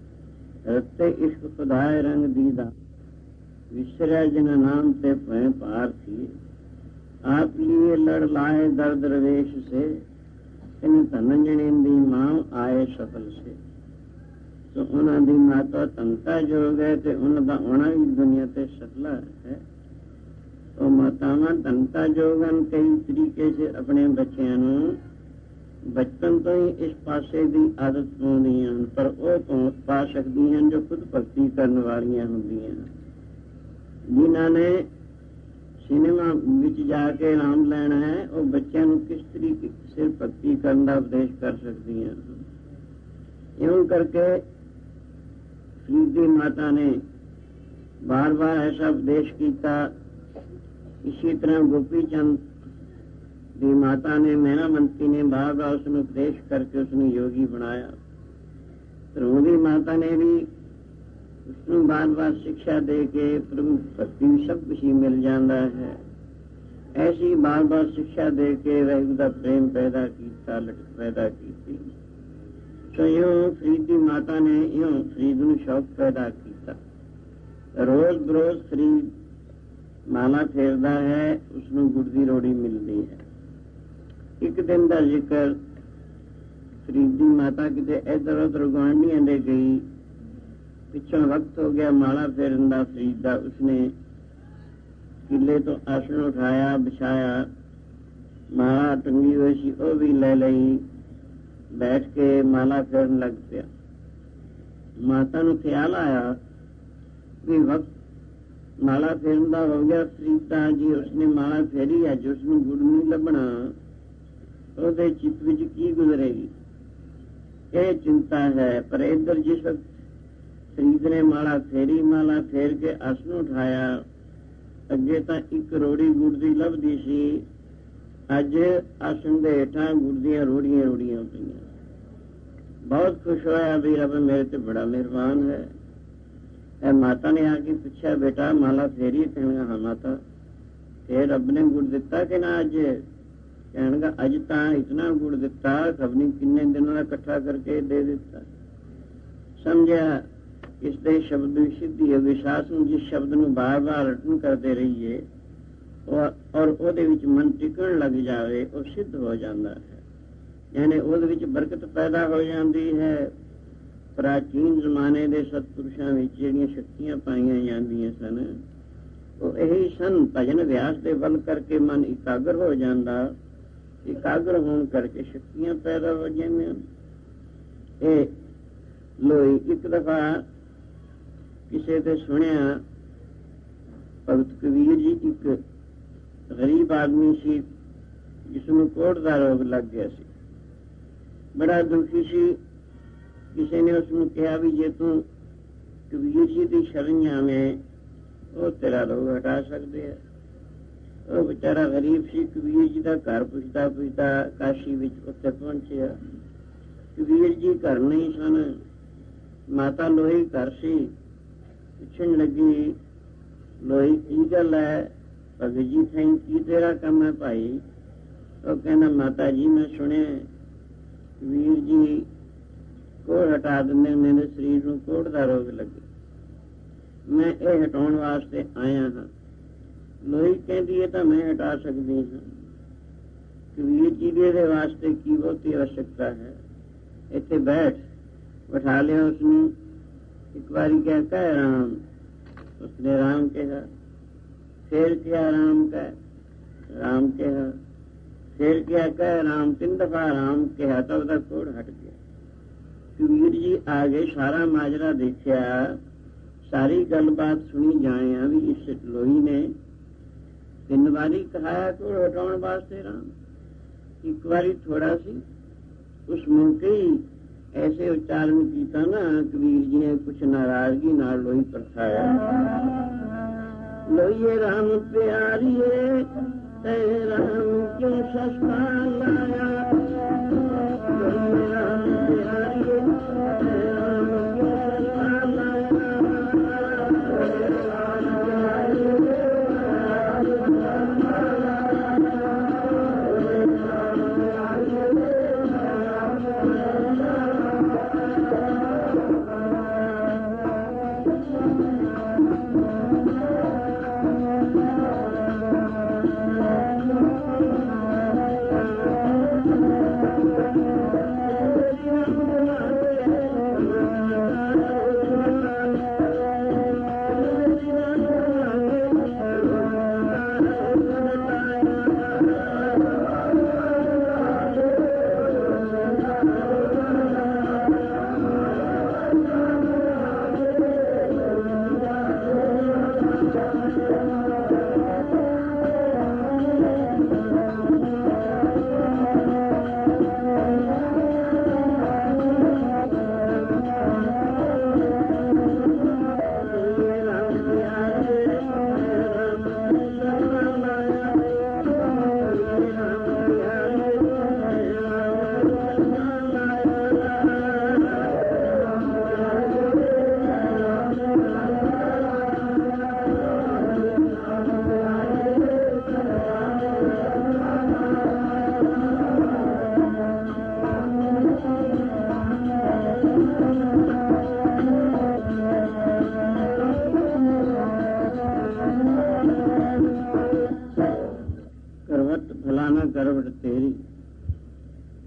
रत्ते इश्क खुदाए रंग दीदा विसरे जिन नाम ते भय पार थी आप लिए लड़ लाए दर्द रवेश से इन धनंजनी दी मां आए सफल से तो उन्हों दी माता तंता जो गए थे उन्होंने आना भी दुनिया ते सफला है। तो मातावां तंता जोगन कई तरीके से अपने बच्चों बचपन तो ही इस पासे की आदत पाउंदियां पर वो पा सकती हैं जो खुद भक्ति करने वाली होंदियां जिन्होंने ਸਿਨੇਮਾ ਵਿੱਚ ਜਾ ਕੇ ਆਰਾਮ ਲੈਣਾ ਹੈ, ਉਹ ਬੱਚਿਆਂ ਨੂੰ ਕਿਸ ਤਰੀਕੇ ਸਿਰ ਭਗਤੀ ਕਰਨ ਦਾ ਉਪਦੇਸ਼ ਕਰ ਸਕਦੀਆਂ। ਇਉਂ ਕਰਕੇ ਫਰੀਦੀ ਮਾਤਾ ਨੇ ਬਾਰ ਬਾਰ ਐਸਾ ਉਪਦੇਸ਼ ਕੀਤਾ। ਇਸੇ ਤਰ੍ਹਾਂ ਗੋਪੀ ਚੰਦ ਦੀ ਮਾਤਾ ਨੇ, ਮਹਿਨਾਮੰਤੀ ਨੇ ਬਾਰ ਬਾਰ ਉਸ ਨੂੰ ਉਪਦੇਸ਼ ਕਰਕੇ ਉਸ ਨੂੰ ਯੋਗੀ ਬਣਾਇਆ। ਧਰੋਂ ਦੀ ਮਾਤਾ ਨੇ ਵੀ ਉਸਨੂੰ ਬਾਰ ਬਾਰ ਸਿੱਖਿਆ ਦੇ ਕੇ ਪ੍ਰਭੂ ਭਗਤੀ ਸਭ ਕੁਛ ਹੀ ਮਿਲ ਜਾਂਦਾ ਹੈ। ਐਸੀ ਬਾਰ ਬਾਰ ਸਿੱਖਿਆ ਦੇ ਕੇ ਵਾਹਿਗੁਰੂ ਦਾ ਪ੍ਰੇਮ ਪੈਦਾ ਕੀਤਾ, ਲਟਕ ਪੈਦਾ ਕੀਤੀ। ਸੋ ਇਉਂ ਫਰੀਦ ਦੀ ਮਾਤਾ ਨੇ ਇਉਂ ਫਰੀਦ ਨੂੰ ਸ਼ੌਕ ਪੈਦਾ ਕੀਤਾ। ਰੋਜ਼ ਬਰੋਜ਼ ਫਰੀਦ ਮਾਲਾ ਫੇਰਦਾ ਹੈ, ਉਸਨੂੰ ਗੁੜ ਦੀ ਰੋੜੀ ਮਿਲਦੀ ਹੈ। ਇੱਕ ਦਿਨ ਦਾ ਜ਼ਿਕਰ, ਫਰੀਦ ਦੀ ਮਾਤਾ ਕਿਤੇ ਇੱਧਰ ਉੱਧਰ ਗੁਆਂਢੀਆਂ ਦੇ ਗਈ। ਪਿੱਛੋਂ ਵਕਤ ਹੋ ਗਿਆ ਮਾਲਾ ਫੇਰਨ ਦਾ ਫਰੀਦ ਦਾ। ਉਸਨੇ ਕਿਲੇ ਤੋਂ ਆਸਣ ਉਠਾਇਆ, ਵਿਛਾਇਆ, ਮਾਲਾ ਟੰਗੀ ਹੋਈ ਸੀ ਉਹ ਵੀ ਲੈ ਲਈ, ਬੈਠ ਕੇ ਮਾਲਾ ਫੇਰਨ ਲੱਗ ਪਿਆ। ਮਾਤਾ ਨੂੰ ਖਿਆਲ ਆਇਆ ਵੀ ਵਕਤ ਮਾਲਾ ਫੇਰਨ ਦਾ ਹੋ ਗਿਆ। ਫਰੀਦਾ ਜੀ ਉਸਨੇ ਮਾਲਾ ਫੇਰੀ, ਅੱਜ ਉਸਨੂੰ ਗੁੜ ਨਹੀਂ ਲੱਭਣਾ, ਉਹਦੇ ਚਿੱਤ ਵਿੱਚ ਕੀ ਗੁਜ਼ਰੇਗੀ, ਇਹ ਚਿੰਤਾ ਹੈ। ਪਰ ਇੱਧਰ ਜਿਸ ਵਕਤ ਫਰੀਦ ਨੇ ਮਾਲਾ ਫੇਰੀ, ਮਾਲਾ ਫੇਰ ਕੇ ਆਸਣ ਉਠਾਇਆ, ਅੱਗੇ ਤਾਂ ਇੱਕ ਰੋੜੀ ਗੁੜ ਦੀ ਲੱਭਦੀ ਸੀ, ਅੱਜ ਆਸਣ ਦੇ ਹੇਠਾਂ ਗੁੜ ਦੀਆਂ ਰੋੜੀਆਂ ਰੋੜੀਆਂ ਪਈਆਂ। ਬਹੁਤ ਖੁਸ਼ ਹੋਇਆ ਵੀ ਰੱਬ ਮੇਰੇ ਤੇ ਬੜਾ ਮਿਹਰਬਾਨ ਹੈ। ਇਹ ਮਾਤਾ ਨੇ ਆ ਕੇ ਪੁੱਛਿਆ, ਬੇਟਾ ਮਾਲਾ ਫੇਰੀ? ਕਹਿਣਗਾ ਹਾਂ ਮਾਤਾ। ਫੇਰ ਰੱਬ ਨੇ ਗੁੜ ਦਿੱਤਾ ਕਿ ਨਾ ਅੱਜ? ਕਹਿਣਗਾ ਅੱਜ ਤਾਂ ਇਤਨਾ ਗੁੜ ਦਿੱਤਾ, ਖਬਨੀ ਕਿੰਨੇ ਦਿਨਾਂ ਦਾ ਇਕੱਠਾ ਕਰਕੇ ਦੇ ਦਿੱਤਾ। ਸਮਝਿਆ ਇਸ ਦੇ ਸ਼ਬਦ ਦੀ ਸਿੱਧੀ ਹੈ। ਵਿਸ਼ਵਾਸ ਨੂੰ ਜਿਸ ਸ਼ਬਦ ਨੂੰ ਬਾਰ ਬਾਰ ਰਟਨ ਕਰਦੇ ਰਹੀਏ ਔਰ ਉਹਦੇ ਵਿੱਚ ਮਨ ਟਿਕਣ ਲੱਗ ਜਾਵੇ, ਉਹ ਸਿੱਧ ਹੋ ਜਾਂਦਾ ਹੈ, ਯਾਨੀ ਉਹਦੇ ਵਿੱਚ ਬਰਕਤ ਪੈਦਾ ਹੋ ਜਾਂਦੀ ਹੈ। ਪ੍ਰਾਚੀਨ ਜ਼ਮਾਨੇ ਦੇ ਸਤਪੁਰਸ਼ਾਂ ਵਿੱਚ ਜਿਹੜੀਆਂ ਸ਼ਕਤੀਆਂ ਪਾਈਆਂ ਜਾਂਦੀਆਂ ਸਨ, ਉਹ ਇਹੀ ਸਨ। ਭਜਨ ਅਭਿਆਸ ਦੇ ਬਲ ਕਰਕੇ ਮਨ ਇਕਾਗਰ ਹੋ ਜਾਂਦਾ, ਇਕਾਗਰ ਹੋਣ ਕਰਕੇ ਸ਼ਕਤੀਆਂ ਪੈਦਾ ਹੋ ਜਾਂਦੀਆਂ। ਇਹ ਲੋਈ ਇੱਕ ਦਫਾ ਕਿਸੇ ਤੇ ਸੁਣਿਆ, ਭਗਤ ਕਬੀਰ ਜੀ ਇੱਕ ਗਰੀਬ ਆਦਮੀ ਸੀ ਜਿਸਨੂੰ ਕੋੜ ਦਾ ਰੋਗ ਲੱਗ ਗਿਆ ਸੀ, ਬੜਾ ਦੁਖੀ ਸੀ। ਕਿਸੇ ਨੇ ਉਸਨੂੰ ਕਿਹਾ ਵੀ ਜੇ ਤੂੰ ਕਬੀਰ ਜੀ ਦੀ ਸ਼ਰਨ ਜਾਵੇਂ, ਉਹ ਤੇਰਾ ਰੋਗ ਹਟਾ ਸਕਦੇ ਆ। ਉਹ ਵਿਚਾਰਾ ਗਰੀਬ ਸੀ, ਕਬੀਰ ਜੀ ਦਾ ਘਰ ਪੁੱਛਦਾ ਪੁੱਛਦਾ ਕਾਸ਼ੀ ਵਿੱਚ ਉੱਥੇ ਪਹੁੰਚਿਆ। ਕਬੀਰ ਜੀ ਘਰ ਨਹੀਂ ਸਨ, ਮਾਤਾ ਲੋਹੀ ਘਰ ਸੀ। ਪੁੱਛਣ ਲੱਗੀ, ਲੋਹੀ ਕੀ ਗੱਲ ਹੈ? ਭਗਤ ਜੀ ਸਿੰਘ ਕੀ ਤੇਰਾ ਕੰਮ ਹੈ ਭਾਈ? ਉਹ ਕਹਿੰਦਾ ਮਾਤਾ ਜੀ ਮੈਂ ਸੁਣਿਆ ਕਬੀਰ ਜੀ ਕੋੜ ਹਟਾ ਦਿੰਦੇ, ਮੇਰੇ ਸਰੀਰ ਨੂੰ ਕੋੜ ਦਾ ਰੋਗ ਲੱਗੇ, ਮੈਂ ਇਹ ਹਟਾਉਣ ਵਾਸਤੇ ਆਇਆ ਹਾਂ। ਲੋਹੀ ਕਹਿੰਦੀ ਇਹ ਤਾਂ ਮੈਂ ਹਟਾ ਸਕਦੀ ਹਾਂ, ਕਬੀਰ ਜੀ ਦੇ ਵਾਸਤੇ ਕੀ ਬਹੁਤੀ आवश्यकता ਹੈ। ਇੱਥੇ ਬੈਠ, ਬਿਠਾ ਲਿਆ ਉਸਨੂੰ। ਇੱਕ ਵਾਰੀ ਕਿਹਾ ਕਹਿ ਰਾਮ, ਉਸਨੇ ਰਾਮ ਕਿਹਾ। ਫੇਰ ਕਿਹਾ ਰਾਮ ਕਹਿ, ਰਾਮ ਕਿਹਾ। ਫੇਰ ਕਿਹਾ ਕਹਿ ਰਾਮ, 3 ਦਫਾ ਰਾਮ ਕਿਹਾ ਤਾਂ ਉਹਦਾ ਕੋੜ ਹਟ ਗਿਆ। ਕਬੀਰ ਜੀ ਆ ਗਏ, ਸਾਰਾ ਮਾਜਰਾ ਦੇਖਿਆ, ਸਾਰੀ ਗੱਲਬਾਤ ਸੁਣੀ ਜਾਏ ਆ ਵੀ ਇਸ ਲੋਹੀ ਨੇ 3 ਵਾਰੀ ਕਹਾਇਆ ਕੋੜ ਹਟਾਉਣ ਵਾਸਤੇ ਰਾਮ, ਇੱਕ ਵਾਰੀ ਥੋੜਾ ਸੀ। ਉਸ ਮੌਕੇ ਹੀ ऐसे उच्चारण किया ना कबीर जी ने, कुछ नाराजगी नाल लोही परछाया। लोहिए राम प्यारिए ते राम क्यों सस्ता लाया, लोहिए राम प्यारिए ते राम क्यों सस्ता लाया।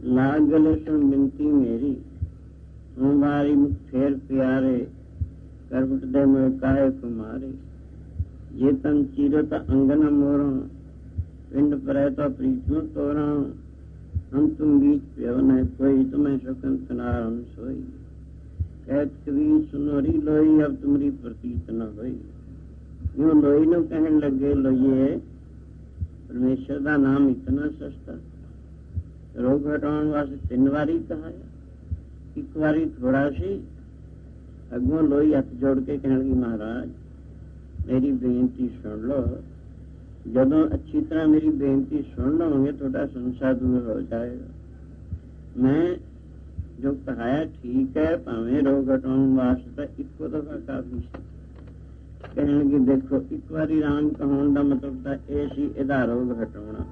लाग गले सुन बिनती मेरी, हमारी मुख फेर प्यारे, करवट दे मोए काहे कुमारे। ये तन चीरत अंगन मोरो, पिंड परै तो प्रीतम तोरा। हम तुम बीच प्यो न कोई, तुम्हें सुकन तनारम सोई। कहत कबीर सुनोरी लोई, अब तुम्हारी प्रतीत न होई। यूं लोई नु कहन लगे, लोइए परमेश्वर का नाम इतना सस्ता। रोग हटाने वास्ते 3 वारी कहाया, एक वारी थोड़ा सी। अगों लोई हथ जोड़ के कहने लगी, महाराज मेरी बेनती सुन लो। जदों अच्छी तरह मेरी बेनती सुन लोगे थोड़ा संसार दूर हो जाएगा। मैं जो कहाया ठीक है, भावें रोग हटाने वास्ते इको दफा काफी सी। कहने लगी, देखो एक बारी राम कहाउण का मतलब था यह सी इहदा रोग हटाउणा।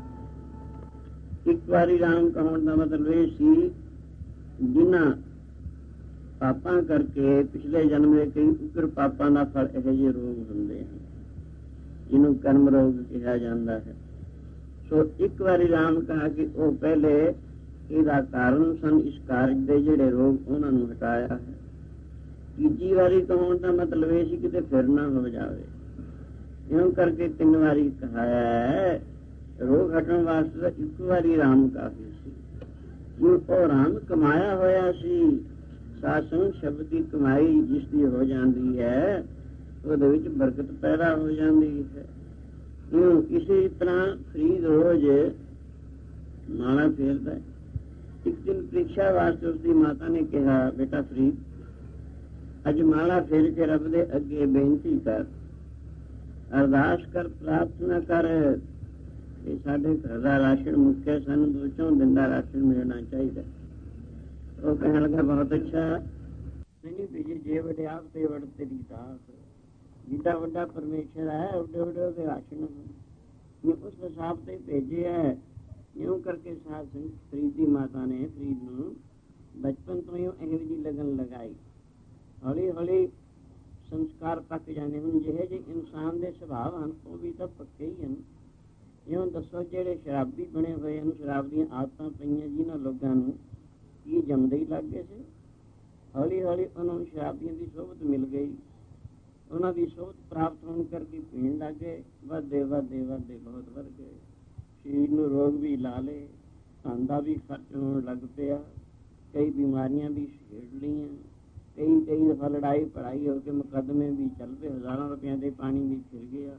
एक बारी राम कहाउण का मतलब यह सी जिन्हां पापां करके पिछले जन्म में कई उग्र पापां का फल इहो ਜਿਹੇ रोग हुंदे हैं, जिन्हों कर्म रोग कहा जाता है। सो एक बारी राम कहा कि वह पहले ਇਹਦਾ ਕਾਰਨ ਸਨ, ਇਸ ਕਾਰਜ ਦੇ ਜਿਹੜੇ ਰੋਗ ਉਹਨਾਂ ਨੂੰ ਹਟਾਇਆ ਹੈ। ਤੀਜੀ ਵਾਰੀ ਕਹਾਉਣ ਦਾ ਮਤਲਬ ਇਹ ਸੀ ਕਿਤੇ ਫਿਰ ਨਾ ਹੋ ਜਾਵੇ। ਇਉਂ ਕਰਕੇ 3 ਵਾਰੀ ਕਹਾਇਆ ਹੈ। ਰੋਗ ਹਟਣ ਵਾਸਤੇ ਤਾਂ ਇੱਕ ਵਾਰੀ ਰਾਮ ਕਾਫੀ ਸੀ। ਉਹ ਰਾਮ ਕਮਾਇਆ ਹੋਇਆ ਸੀ। ਸਾਸੰਗ ਸ਼ਬਦ ਦੀ ਕਮਾਈ ਜਿਸ ਦੀ ਹੋ ਜਾਂਦੀ ਹੈ ਉਹਦੇ ਵਿੱਚ ਬਰਕਤ ਪੈਦਾ ਹੋ ਜਾਂਦੀ ਹੈ। ਇਉਂ ਇਸੇ ਤਰ੍ਹਾਂ ਫਰੀਦ ਰੋਜ਼ ਮਾਲਾ ਫੇਰਦਾ ਹੈ। एक दिन परीक्षा वास्ते उसकी माता ने कहा, बेटा फरीद अज माला फेर के रब दे अगे बेनती कर, अरदास कर, प्रार्थना कर। ये साडे घर दा राशन मुक्के सन, 2 दिन का राशन मिलना चाहिए। वो कहने लगा, बहुत अच्छा। नहीं बीजी जे वडे आप ते वड तेरी दास, जिदा वड्डा परमेश्वर है उडे उडे ओदे राशन मैं उस हिसाब से भेजे है। यूं करके साध संगत फरीद की माता ने फरीद नूं बचपन तो यूं ਇਹੋ ਜਿਹੀ लगन लगाई। हौली हौली संस्कार पक जाने। हुण ਜਿਹੇ ਜਿਹੇ इंसान के सुभाव हैं वो भी तो पक्के ही हैं। यूं दसो ਜਿਹੜੇ शराबी बने हुए हैं, शराब दी आदतां पईयां जिन्हां लोगों नूं ये जमदे ही लग गए थे। हौली हौली उन्होंने शराबियों की सोहबत मिल गई। उन्हों की सोहबत प्राप्त होने करके पीण लग गए। वधदे वधदे वधदे बहुत बढ़ गए। शरीर में रोग भी ला ले, धन का भी खर्च होने लग पिया। कई बीमारियां भी छेड़ लिया। कई दफा लड़ाई पढ़ाई होकर मुकदमे भी चल पे, हज़ारों रुपया के पानी भी फिर गया।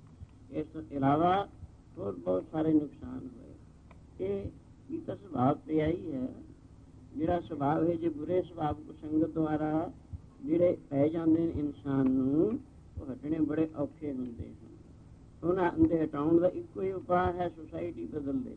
इस अलावा और बहुत सारे नुकसान हुए। ये तो स्वभाव पे आई है। जिहड़ा स्वभाव है जो बुरे स्वभाव को संगत द्वारा जिहड़े पै जाते इंसान नूं वो हटने बड़े औखे होंदे हैं। उन्होंने अंदे हटाने का एको ही उपाय है, सोसाइटी बदल दे।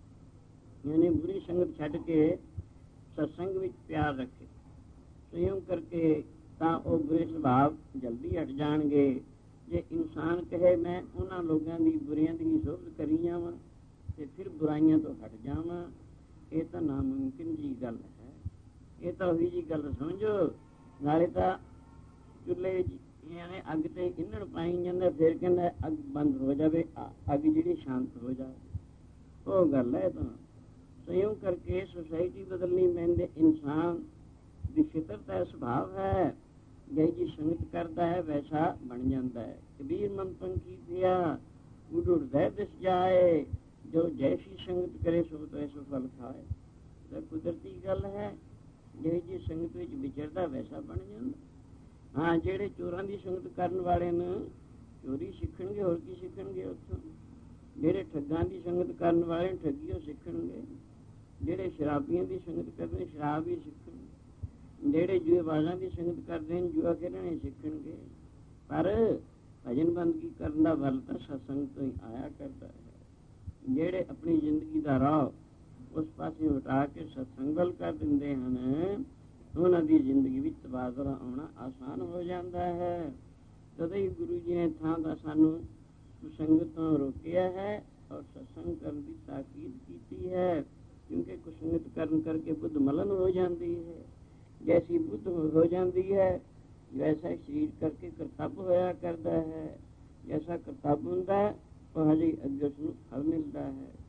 यानी बुरी संगत छड्ड के सत्संग में प्यार रखे। संयोग करके तो बुरे स्वभाव जल्दी हट जाएंगे। जे इंसान कहे मैं उन्होंने लोगों की बुरियां की सोहबत करी जावां ते फिर बुराइयां तो हट जावां, ये तो नामुमकिन जी गल है। ये तो वही जी गल समझो। नाले तो चुल्हे यानी अग ते इंधन पाई जाता, फिर कहना अग बंद हो जाए, अग जी शांत हो जाए, वो गल है। तो संयोग करके सोसाइटी बदलनी पैंदी। इंसान की फितरत स्वभाव है, जही जी संगत करता है वैसा बन जाता है। कबीर मन पंखी पिया उड़ उड़दे दिस जाए, जो जैसी संगत करे सो तो ऐसा फल खाए। तो कुदरती गल है, जही जी संगत विच विचरदा वैसा बन जाता। हाँ, जेड़े चोरां दी संगत करन वाले ने चोरी सीखणगे, होर की सीखणगे उत्थों। जेड़े ठग्गां दी संगत करन वाले ठगियो सीखणगे। जेड़े शराबियां दी संगत करदे शराब ही सीखणगे। जेड़े जुएबाजां दी संगत करदे जुआ खेलणे सीखणगे। पर भजन बंदगी करन दा बल तां सत्संग तो ही आया करदा है। जेड़े अपनी जिंदगी दा राह उस पासे हटा के सत्संग वल कर दिंदे हन, उन्हां दी जिंदगी विच तबादला आउणा आसान हो जाता है। तद ही गुरु जी ने थां दा सानू कुसंगत तो रोकिया है और सत्संग करने की ताकीद की है। क्योंकि कुसंगत करन करके बुद्ध मलन हो जाती है। जैसी बुद्ध हो जाती है वैसा शरीर करके करतब होया करता है। जैसा करतब होंदा है वो हजे अगे उसनूं फल मिलता है।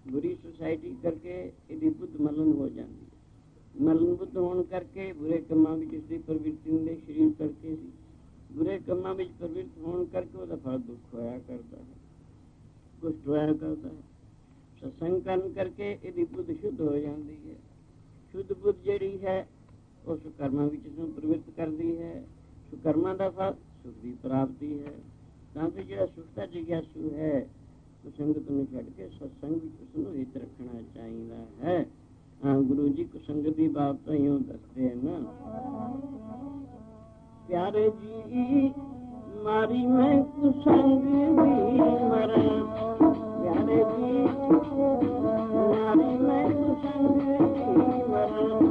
ਬੁਰੀ ਸੁਸਾਇਟੀ ਕਰਕੇ ਇਹਦੀ ਬੁੱਧ ਮਲਨ ਹੋ ਜਾਂਦੀ ਹੈ। ਮਲਨ ਬੁੱਧ ਹੋਣ ਕਰਕੇ ਬੁਰੇ ਕੰਮਾਂ ਵਿੱਚ ਇਸਦੀ ਪ੍ਰਵਿਰਤੀ ਹੁੰਦੀ, ਸਰੀਰ ਕਰਕੇ ਸੀ ਬੁਰੇ ਕੰਮਾਂ ਵਿੱਚ ਪ੍ਰਵਿਰਤ ਹੋਣ ਕਰਕੇ ਉਹਦਾ ਫਲ ਦੁੱਖ ਹੋਇਆ ਕਰਦਾ ਹੈ, ਕੁਸ਼ਟ ਹੋਇਆ ਕਰਦਾ ਹੈ। ਸਤਸੰਗ ਕਰਨ ਕਰਕੇ ਇਹਦੀ ਬੁੱਧ ਸ਼ੁੱਧ ਹੋ ਜਾਂਦੀ ਹੈ। ਸ਼ੁੱਧ ਬੁੱਧ ਜਿਹੜੀ ਹੈ ਉਹ ਸੁਕਰਮਾਂ ਵਿੱਚ ਇਸਨੂੰ ਪ੍ਰਵਿਰਤ ਕਰਦੀ ਹੈ। ਸੁਕਰਮਾਂ ਦਾ ਫਲ ਸੁਖ ਦੀ ਪ੍ਰਾਪਤੀ ਹੈ। ਤਾਂ ਕਿ ਜਿਹੜਾ ਸੁਖ ਦਾ ਜਿਗਿਆਸੂ ਹੈ ਕੁਸੰਗਤ ਨੂੰ ਛੱਡ ਕੇ ਸਤਸੰਗ ਵਿੱਚ ਉਸਨੂੰ ਹਿੱਤ ਰੱਖਣਾ ਚਾਹੀਦਾ ਹੈ। ਹਾਂ, ਗੁਰੂ ਜੀ ਕੁਸੰਗਤ ਦੀ ਬਾਤ ਤਾਂ ਇਉਂ ਦੱਸਦੇ ਹਨ ਨਾ, ਪਿਆਰੇ ਜੀ ਮਾਰੀ ਮੈਂ ਕੁਸੰਗ ਦੀ ਮਰਨ, ਪਿਆਰੇ ਜੀ ਮਾਰੀ ਮੈਂ ਕੁਸੰਗ ਦੀ ਮਰਨ,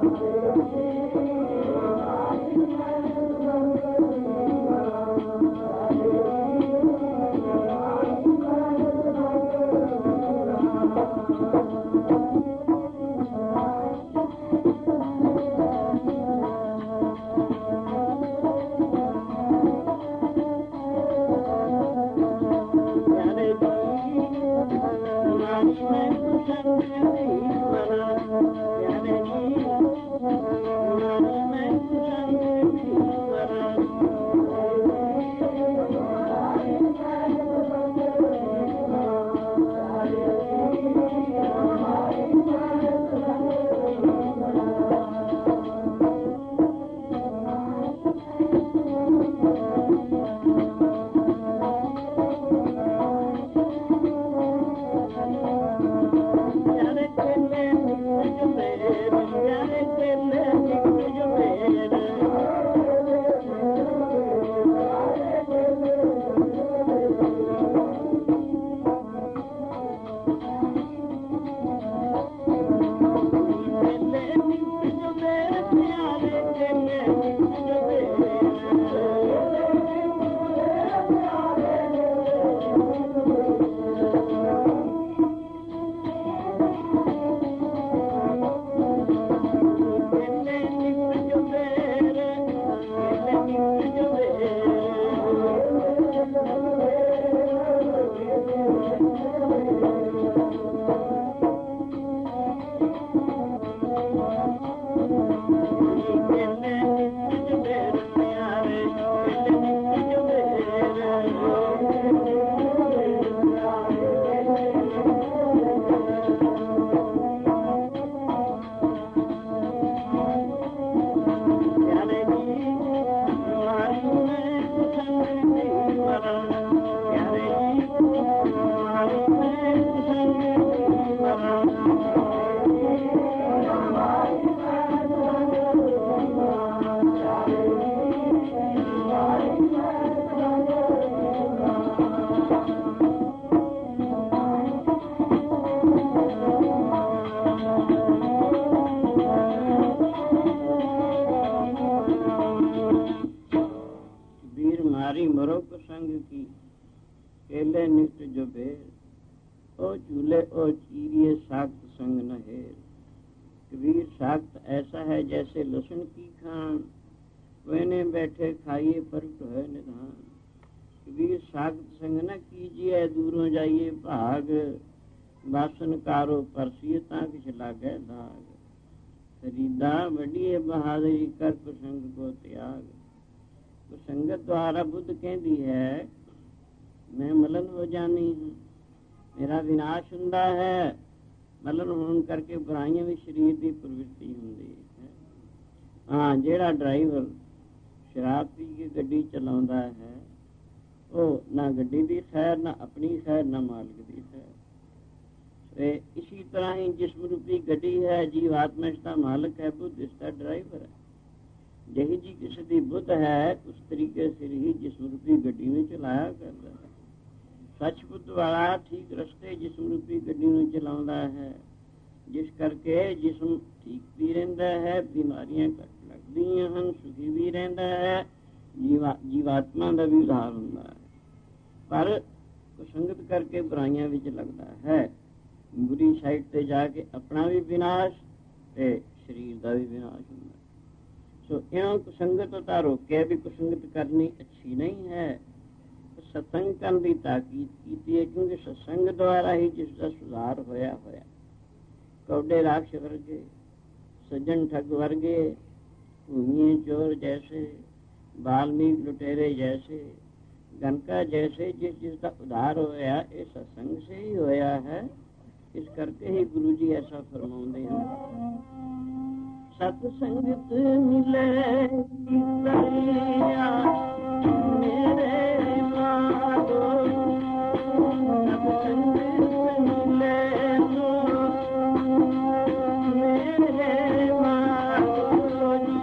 जैसे लहसुन की खान कोने बैठे खाइए पर है निधान। कबीर साख्त संग न कीजिए दूरों जाइए भाग, बासन कारो परसिए ताकि लागे दाग। खरीदा बढ़िए बहादुरी कर कुसंग को त्याग। कुसंगत द्वारा बुद्ध कहती है मैं मलन हो जानी हूँ, मेरा विनाश हुंदा है। मलन होने करके बुराइयां भी शरीर की प्रवृत्ति होंदी है। हाँ, जेड़ा ड्राइवर शराब पी के गड्डी चलाਉਂਦਾ है ਉਹ ना गड्डी की खैर, ना अपनी खैर, ना मालिक की खैर। इसी तरह ही जिस्म रूपी गड्डी है, जीवात्मा इसका मालिक है, बुद्ध इसका ड्राइवर है। जही जी किसी की बुद्ध है उस तरीके से ही जिस्म रूपी गड्डी में चलाया करता है। सच बुद्ध वाला ठीक रस्ते जिस्म रूपी गड्डी में चलाਉਂਦਾ है, जिस करके जिस्म ठीक भी रहता है, बीमारियां घट लगदियां ਹਨ, सुखी भी रहता है, जीवात्मा का भी उद्धार ਹੁੰਦਾ है। पर कुसंगत करके बुराइयां विच लगता है, बुरी साइड ते जाके अपना भी विनाश ते शरीर का भी विनाश ਹੁੰਦਾ है। सो इन्हों कुसंगत तो रोके भी कुसंगत करनी अच्छी नहीं है। ਸਤਸੰਗ ਕਰਨ ਦੀ ਤਾਕੀਦ ਕੀਤੀ ਹੈ, ਕਿਉਂਕਿ ਸਤਸੰਗ ਦੁਆਰਾ ਹੀ ਜਿਸ ਦਾ ਸੁਧਾਰ ਹੋਇਆ ਕੌਡੇ ਰਾਖਸ਼ ਵਰਗੇ, ਸੱਜਣ ਠੱਗ ਵਰਗੇ, ਭੂਮੀਏ ਚੋਰ ਜੈਸੇ, ਬਾਲਮੀਕ ਲੁਟੇਰੇ ਜੈਸੇ, ਗਨਕਾ ਜੈਸੇ, ਜਿਸ ਦਾ ਉਧਾਰ ਹੋਇਆ ਇਹ ਸਤਸੰਗ ਸੇ ਹੀ ਹੋਇਆ ਹੈ। ਇਸ ਕਰਕੇ ਹੀ ਗੁਰੂ ਜੀ ਐਸਾ ਫਰਮਾਉਂਦੇ ਹਨ, ਸਤ ਸੰਗਤ ਮਿਲੇ ਤਰੀਆ ਮੇਰੇ ਮਾਧੋ, ਸਤ ਸੰਗਤ ਮਿਲੇ ਮੇਰੇ ਮਾਧੋ ਜੀ।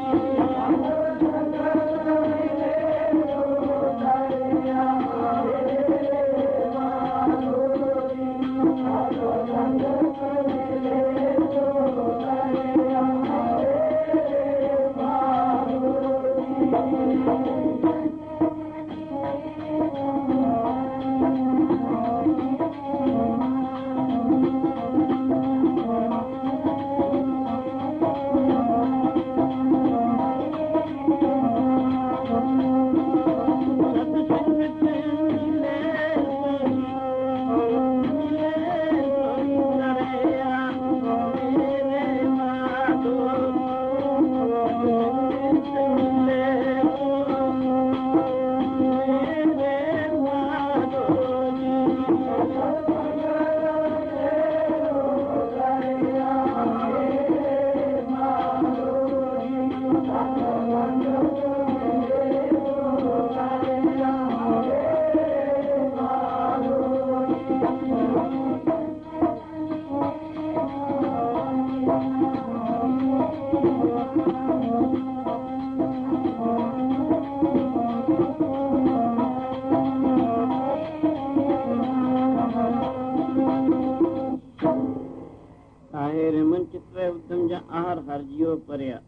उत्तम जा आहार हर जियो परया,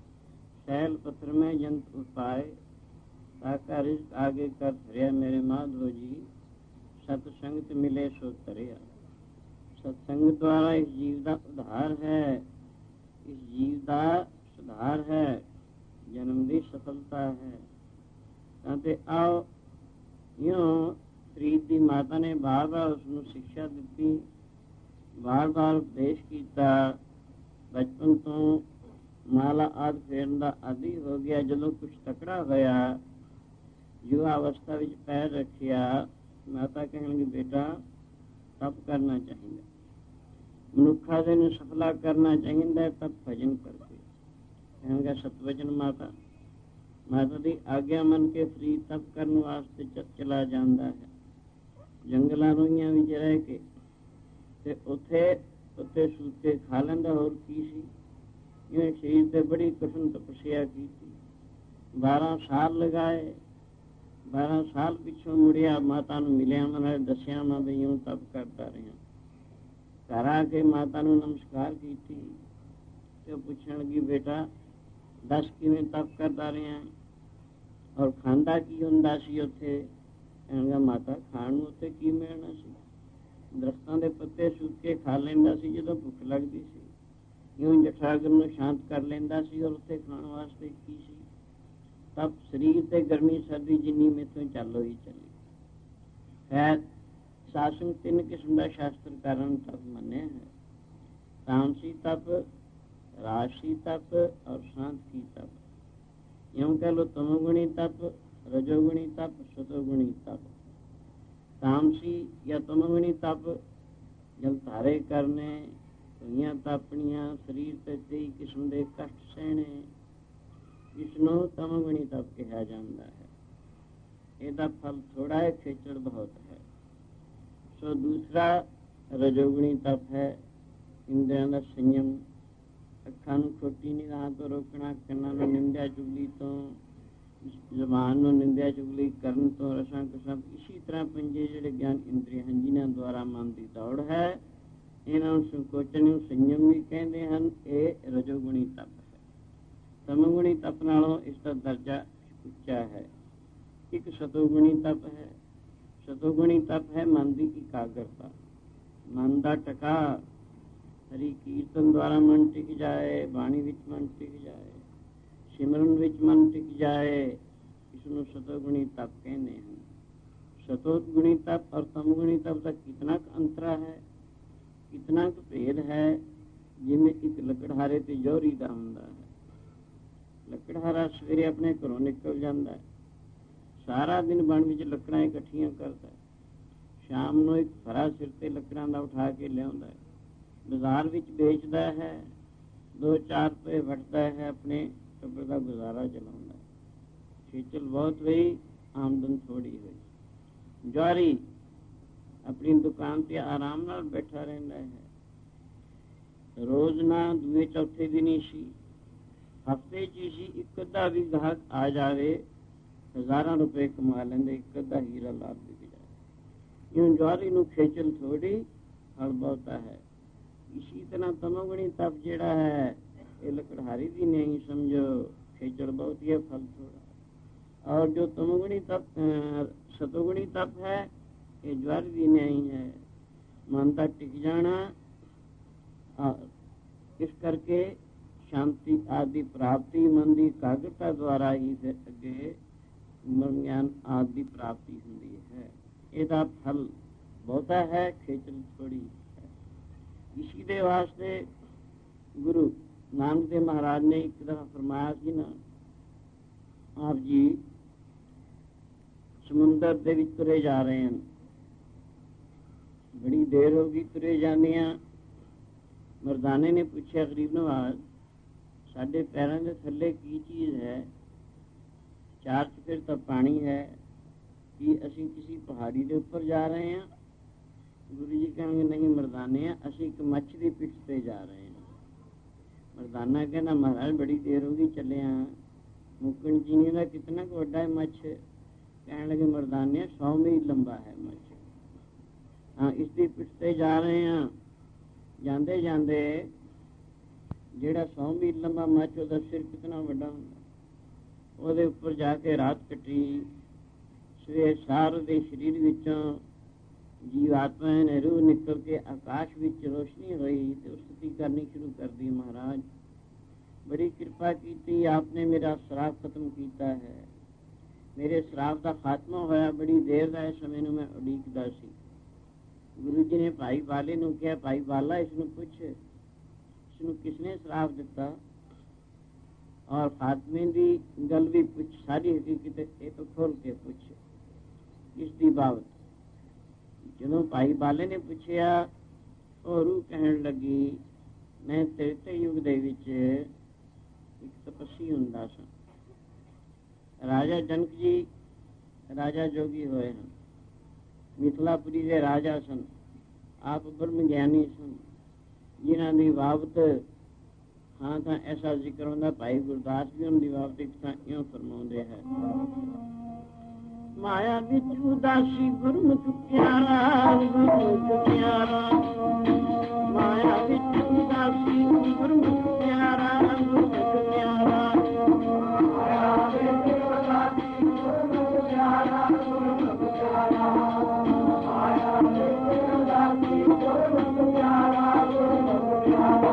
शैल पत्थर में जंत उपाय, ताका रिश्क आगे कर धरिया मेरे माधो जी, सतसंगत मिले सो तरिया। सत्संग द्वारा इस जीव का उद्धार है, इस जीव का सुधार है, जन्म की सफलता है। कहते आओ यूं प्रीत की माता ने बार बार उसਨੂੰ शिक्षा ਦਿੱਤੀ, बार बार उपदेश किया। बचपन तो माला आदि फेरन का आदि हो गया, ਜਦੋਂ कुछ तकड़ा होया, युवा अवस्था ਵਿੱਚ पैर रखिया, माता कहणगी बेटा तप करना चाहिए, मनुखा ਦੇ ਨੂੰ ਸਫਲਾ ਕਰਨਾ ਚਾਹੀਦਾ ਤਪ ਭਜਨ ਕਰਕੇ। कहणगा सतवचन माता, माता ਦੀ ਆਗਿਆ ਮੰਨ ਕੇ ਫਰੀ ਤਪ ਕਰਨ ਵਾਸਤੇ ਚਲਾ ਜਾਂਦਾ ਹੈ। ਜੰਗਲਾਂ ਰੋਈਆਂ ਵਿੱਚ ਰਹਿ ਕੇ ਤੇ ਉੱਥੇ ਸੂਤੇ ਖਾ ਲੈਂਦਾ, ਹੋਰ ਕੀ ਸੀ। ਇਵੇਂ ਸਰੀਰ ਤੇ ਬੜੀ ਕਠਿਨ ਤਪੱਸਿਆ ਕੀਤੀ, 12 ਸਾਲ ਲਗਾਏ। 12 ਸਾਲ ਪਿੱਛੋਂ ਮੁੜਿਆ, ਮਾਤਾ ਨੂੰ ਮਿਲਿਆ, ਮੈਂ ਦੱਸਿਆ ਮੈਂ ਵੀ ਇਉਂ ਤਪ ਕਰਦਾ ਰਿਹਾ। ਘਰ ਆ ਕੇ ਮਾਤਾ ਨੂੰ ਨਮਸਕਾਰ ਕੀਤੀ ਤੇ ਉਹ ਪੁੱਛਣ ਲੱਗੀ ਬੇਟਾ ਦੱਸ ਕਿਵੇਂ ਤਪ ਕਰਦਾ ਰਿਹਾ ਔਰ ਖਾਂਦਾ ਕੀ ਹੁੰਦਾ ਸੀ ਉੱਥੇ। ਕਹਿੰਦਾ ਮਾਤਾ ਖਾਣ ਨੂੰ ਉੱਥੇ ਕੀ ਮਿਲਣਾ ਸੀ, ਦਰਖਤਾਂ ਦੇ ਪੱਤੇ ਸੁੱਕ ਕੇ ਖਾ ਲੈਂਦਾ ਸੀ ਜਦੋਂ ਭੁੱਖ ਲੱਗਦੀ ਸੀ। ਇਉਂ ਜਠਰਾਗਰ ਨੂੰ ਸ਼ਾਂਤ ਕਰ ਲੈਂਦਾ ਸੀ ਔਰ ਉੱਥੇ ਖਾਣ ਵਾਸਤੇ ਕੀ ਸੀ। ਤਪ ਸਰੀਰ ਤੇ ਗਰਮੀ ਸਰਦੀ ਜਿੰਨੀ ਮੇਥੋਂ ਚੱਲੋ ਹੀ ਚੱਲੀ। ਖੈਰ ਸਾਸਨ 3 ਕਿਸਮ ਦਾ ਸ਼ਾਸਤਰਕਾਰਾਂ ਨੇ ਤਪ ਮੰਨਿਆ ਹੈ, ਤਾਮਸੀ ਤਪ, राशि तप और शांत की तप। यूं कह लो तमोगुणी तप, रजोगुणी तप, सतोगुणी तप। तामसी या तमोगुणी तप जल धारे करने, धुइयां तापणियां, शरीर ते 23 किस्म के कष्ट सहने, इसनों तमोगुणी तप कहा जाता है। ਇਹਦਾ फल थोड़ा है, खेचड़ बहुत है। सो दूसरा रजोगुणी तप है, इंद्रियों का संयम, ਅੱਖਾਂ ਨੂੰ ਛੋਟੀ ਨਿਗਾਹ ਤੋਂ ਰੋਕਣਾ, ਕੰਨਾਂ ਨੂੰ ਨਿੰਦਿਆ ਚੁਗਲੀ ਤੋਂ, ਜ਼ਬਾਨ ਨੂੰ ਨਿੰਦਿਆ ਚੁਗਲੀ ਕਰਨ ਤੋਂ, ਰਸਾਂ ਕਸਮ। ਇਸੀ ਤਰ੍ਹਾਂ ਪੰਜੇ ਜਿਹੜੇ ਗਿਆਨ ਇੰਦਰੀਆਂ ਹਨ ਜਿਨ੍ਹਾਂ ਦੁਆਰਾ ਮਨ ਦੀ ਦੌੜ ਹੈ, ਇਹਨਾਂ ਨੂੰ ਸੰਕੋਚਨ ਨੂੰ ਸੰਯਮ ਵੀ ਕਹਿੰਦੇ ਹਨ। ਇਹ ਰਜੋਗੁਣੀ ਤਪ ਹੈ। ਤਮੋਗੁਣੀ ਤਪ ਨਾਲੋਂ ਇਸ ਦਾ ਦਰਜਾ ਉੱਚਾ ਹੈ। ਇੱਕ ਸਤੋਗੁਣੀ ਤਪ ਹੈ। ਸਤੋਗੁਣੀ ਤਪ ਹੈ ਮਨ ਦੀ ਇਕਾਗਰਤਾ, ਮਨ ਦਾ ਟਿਕਾ। हरि कीर्तन द्वारा मन टिक जाए, बाणी विच मन टिक जाए, सिमरन विच मन टिक जाए, इसनों सतोगुणी तप कहते हैं। सतोगुणी तप और तमगुणी तप का कितना अंतरा है, कितना भेद है। जिमें एक लकड़हारे ते जौहरी का हुंदा है। लकड़हारा सवेरे अपने घरों निकल जाता है, सारा दिन बन विच लकड़ां इकट्ठियां करता है, शाम को एक फरा सिर ते लकड़ां दा उठा के लियाउंदा है, बाजार विच बेचता है, 2-4 रुपए वटता है, अपने टब्बर का गुजारा चलाउंदा है। खेचल बहुत हुई, आमदन थोड़ी हुई। जौहरी अपनी दुकान ते आराम नाल बैठा रहिंदा है, रोज ना दूए चौथे दिन ही सी, हफ्ते च ही एक अद्धा भी गाहक आ जाए, हजारां रुपए कमा लेंदे, एक अद्धा हीरा लाभ बिक जाए। यूं जौहरी नूं खेचल थोड़ी, हल बहुता है। इसी तरह तमोगुणी तप जिहड़ा है ये लकड़हारी दी नहीं समझो, खेचल बहुत ही है, फल थोड़ा। और जो तमोगुणी तप सतोगुणी तप है ये जौहरी दी नहीं है, मन का टिक जाना। इस करके शांति आदि प्राप्ति मन की एकाग्रता द्वारा ही फिर अगे ज्ञान आदि प्राप्ति होती है। इसका फल बहुता है, खेचल थोड़ी है। इसी दे वास्ते गुरु नानक देव महाराज ने एक दफा फरमाया कि ना, आप जी समुंदर दे विच तुरे जा रहे हैं, बड़ी देर होगी तुरे जाने। मरदाने ने पूछा गरीब नवाज, साढ़े पैरों के थले की चीज़ है? चार चफेर तो पानी है, कि असी किसी पहाड़ी के ऊपर जा रहे हैं? गुरु जी कहेंगे नहीं मरदाने, असी एक मच्छ की पिठ पे जा रहे हैं। मरदाना कहना महाराज बड़ी देर होगी चले हाँ, मुकन चीनी का कितना वड्डा है मच्छ? कहने लगे मरदाने 100 मील लंबा है मच्छ। हाँ, इसकी पिठ पे जा रहे हैं। ਜਾਂਦੇ ਜਾਂਦੇ ਜਿਹੜਾ 100 ਮੀਲ ਲੰਬਾ ਮੱਛ ਉਹਦਾ ਸਿਰ ਕਿਤਨਾ ਵੱਡਾ ਹੁੰਦਾ, ਉਹਦੇ ਉੱਪਰ ਜਾ ਕੇ ਰਾਤ ਕੱਟੀ। ਸਵੇਰ ਸਾਰ ਦੇ ਸਰੀਰ ਵਿੱਚੋਂ ਜੀਵਾਤਮਾ ਨੇ ਰੂਹ ਨਿਕਲ ਕੇ ਆਕਾਸ਼ ਵਿੱਚ ਰੋਸ਼ਨੀ ਹੋਈ ਤੇ ਉਸਤੀ ਕਰਨੀ ਸ਼ੁਰੂ ਕਰ दी। महाराज बड़ी कृपा की, आपने मेरा श्राप खत्म किया है। मेरे श्राप का खात्मा होया, बड़ी देर का इस समय मैं उड़ीकदा सी। गुरु जी ने भाई बाले नूं कहा, भाई बाला इसनूं पुछ, इसनूं किसने श्राप दिता और खात्मे की गल भी पुछ, सारी हकीकत एक खोल के पुछ इसकी बाबत। जदों भाई बाले ने पूछया, और रूह कहन लगी, मैं त्रेते युग दे विच एक तपस्वी हुंदा सा। राजा जनक जी राजा जोगी होए हैं, मिथिलापुरी के राजा सन, आप ब्रह्म ज्ञानी सन, जिन्हों की बाबत हाँ तो ऐसा जिक्र होंदा। भाई गुरदास भी उनकी बाबत एक थां इउं फरमाउंदे है, माया विच उदासी गुरमुख प्यारा, गुरमुख प्यारा, माया विच उदासी गुरमुख प्यारा, गुरमुख प्यारा, माया विच उदासी गुरमुख प्यारा, गुरमुख प्यारा, माया विच उदासी गुरमुख प्यारा, गुरमुख प्यारा।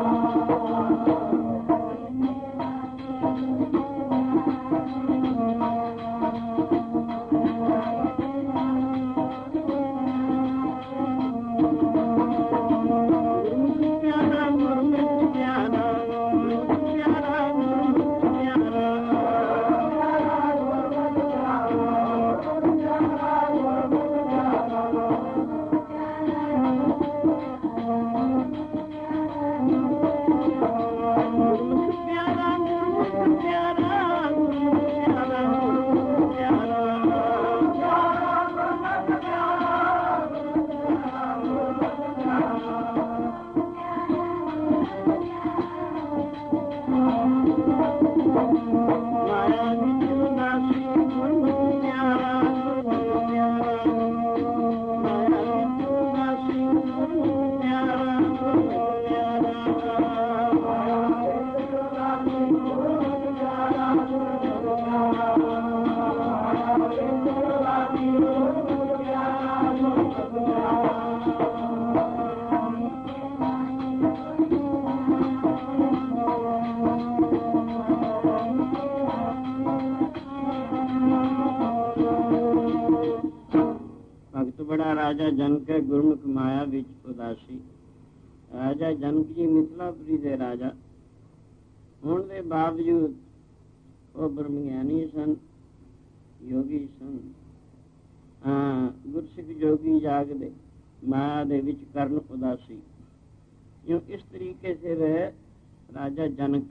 गुरमुख प्यारा, गुरमुख प्यारा, गुरमुख प्यारा, ਰਾਜਾ ਜਨਕ ਗੁਰਮੁਖ ਮਾਇਆ ਵਿੱਚ ਉਦਾਸੀ। ਰਾਜਾ ਜਨਕ ਜੀ ਮਿਥਿਲਾਪੁਰੀ ਦੇ ਰਾਜਾ ਹੋਣ ਦੇ ਬਾਵਜੂਦ ਉਹ ਬ੍ਰਹਮ ਗਿਆਨੀ ਸਨ, ਯੋਗੀ ਸਨ। ਗੁਰਸਿੱਖ ਜੋਗੀ ਜਾਗਦੇ ਮਾਇਆ ਦੇ ਵਿੱਚ ਕਰਨ ਉਦਾਸੀ। ਜੋ ਇਸ ਤਰੀਕੇ ਸੇ ਵह ਰਾਜਾ ਜਨਕ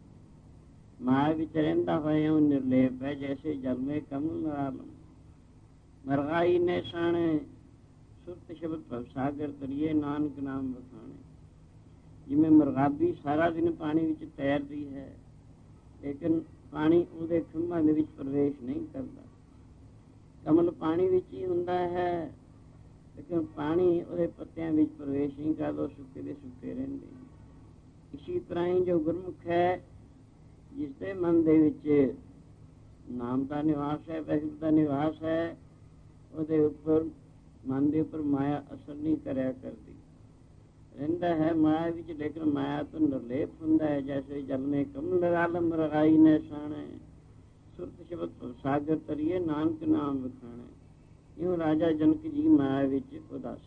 ਮਾਇਆ ਵਿੱਚ ਰਹਿੰਦਾ ਹੋਇਆ ਉਹ ਨਿਰਲੇਪ ਹੈ, ਜੈਸੇ ਜਲ ਮੇ ਕਮਲ ਨਰਾਲਮ। ਮਰਗਾਈ ਨੇ ਸਾਣੇ ਸੁਰਤ ਸ਼ਬਦ ਭਵ ਸਾਗਰ ਤਰੀਏ, ਨਾਨਕ ਨਾਮ ਵਖਾਣੇ। ਜਿਵੇਂ ਮਰਗਾਬੀ ਸਾਰਾ ਦਿਨ ਪਾਣੀ ਵਿੱਚ ਤੈਰਦੀ ਹੈ, ਲੇਕਿਨ ਪਾਣੀ ਉਹਦੇ ਖੰਭਾਂ ਦੇ ਵਿੱਚ ਪ੍ਰਵੇਸ਼ ਨਹੀਂ ਕਰਦਾ। ਕਮਲ ਪਾਣੀ ਵਿੱਚ ਹੀ ਹੁੰਦਾ ਹੈ, ਲੇਕਿਨ ਪਾਣੀ ਉਹਦੇ ਪੱਤਿਆਂ ਵਿੱਚ ਪ੍ਰਵੇਸ਼ ਨਹੀਂ ਕਰਦਾ, ਸੁੱਕੇ ਦੇ ਸੁੱਕੇ ਰਹਿੰਦੇ। ਇਸੀ ਤਰ੍ਹਾਂ ਹੀ ਜੋ ਗੁਰਮੁਖ ਹੈ, ਜਿਸ ਦੇ ਮਨ ਦੇ ਵਿੱਚ ਨਾਮ ਦਾ ਨਿਵਾਸ ਹੈ, ਵਾਹਿਗੁਰੂ ਦਾ ਨਿਵਾਸ ਹੈ, ਉਹਦੇ ਉੱਪਰ ਮਨ ਦੇ ਉੱਪਰ ਮਾਇਆ ਅਸਰ ਨਹੀਂ ਕਰਿਆ ਕਰਦੀ। ਰਹਿੰਦਾ ਹੈ ਮਾਇਆ ਵਿੱਚ, ਲੇਕਿਨ ਮਾਇਆ ਤੋਂ ਨਿਰਲੇਪ ਹੁੰਦਾ ਹੈ। ਜੈਸੇ ਜਲ ਮੇ ਕਮਲ ਨਰਾਲਮ, ਰਗਾਈ ਨੇ ਸਾਣੇ ਸੁਰਤ ਸ਼ਬਦ ਸਾਗਰ ਤਰੀਏ, ਨਾਨਕ ਨਾਮ ਵਖਾਣੇ। ਇਉਂ ਰਾਜਾ ਜਨਕ ਜੀ ਮਾਇਆ ਵਿੱਚ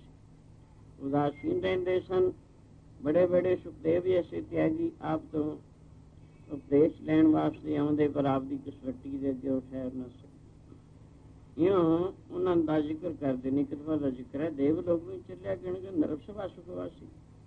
ਉਦਾਸੀਨ ਰਹਿੰਦੇ ਸਨ। ਬੜੇ ਬੜੇ ਸੁਖਦੇਵ ਜੈਸੇ ਤਿਆਗੀ ਆਪ ਤੋਂ ਉਪਦੇਸ਼ ਲੈਣ ਵਾਸਤੇ ਆਉਂਦੇ, ਪਰ ਆਪ ਦੀ ਕਸਵੱਟੀ ਦੇ ਅੱਗੇ ਉਹ ਠਹਿਰ ਨਾ ਸਕੇ। ਇਉਂ ਉਹਨਾਂ ਦਾ ਜ਼ਿਕਰ ਕਰਦੇ ਨੇ। ਕਿਤਵਾ ਦਾ ਜ਼ਿਕਰ ਹੈ, ਦੇਵ ਲੋਕ ਨੂੰ ਚੱਲਿਆ ਗਣਗੇ ਨਰਕ ਸਭਾ ਸੁਖਵਾਸੀ।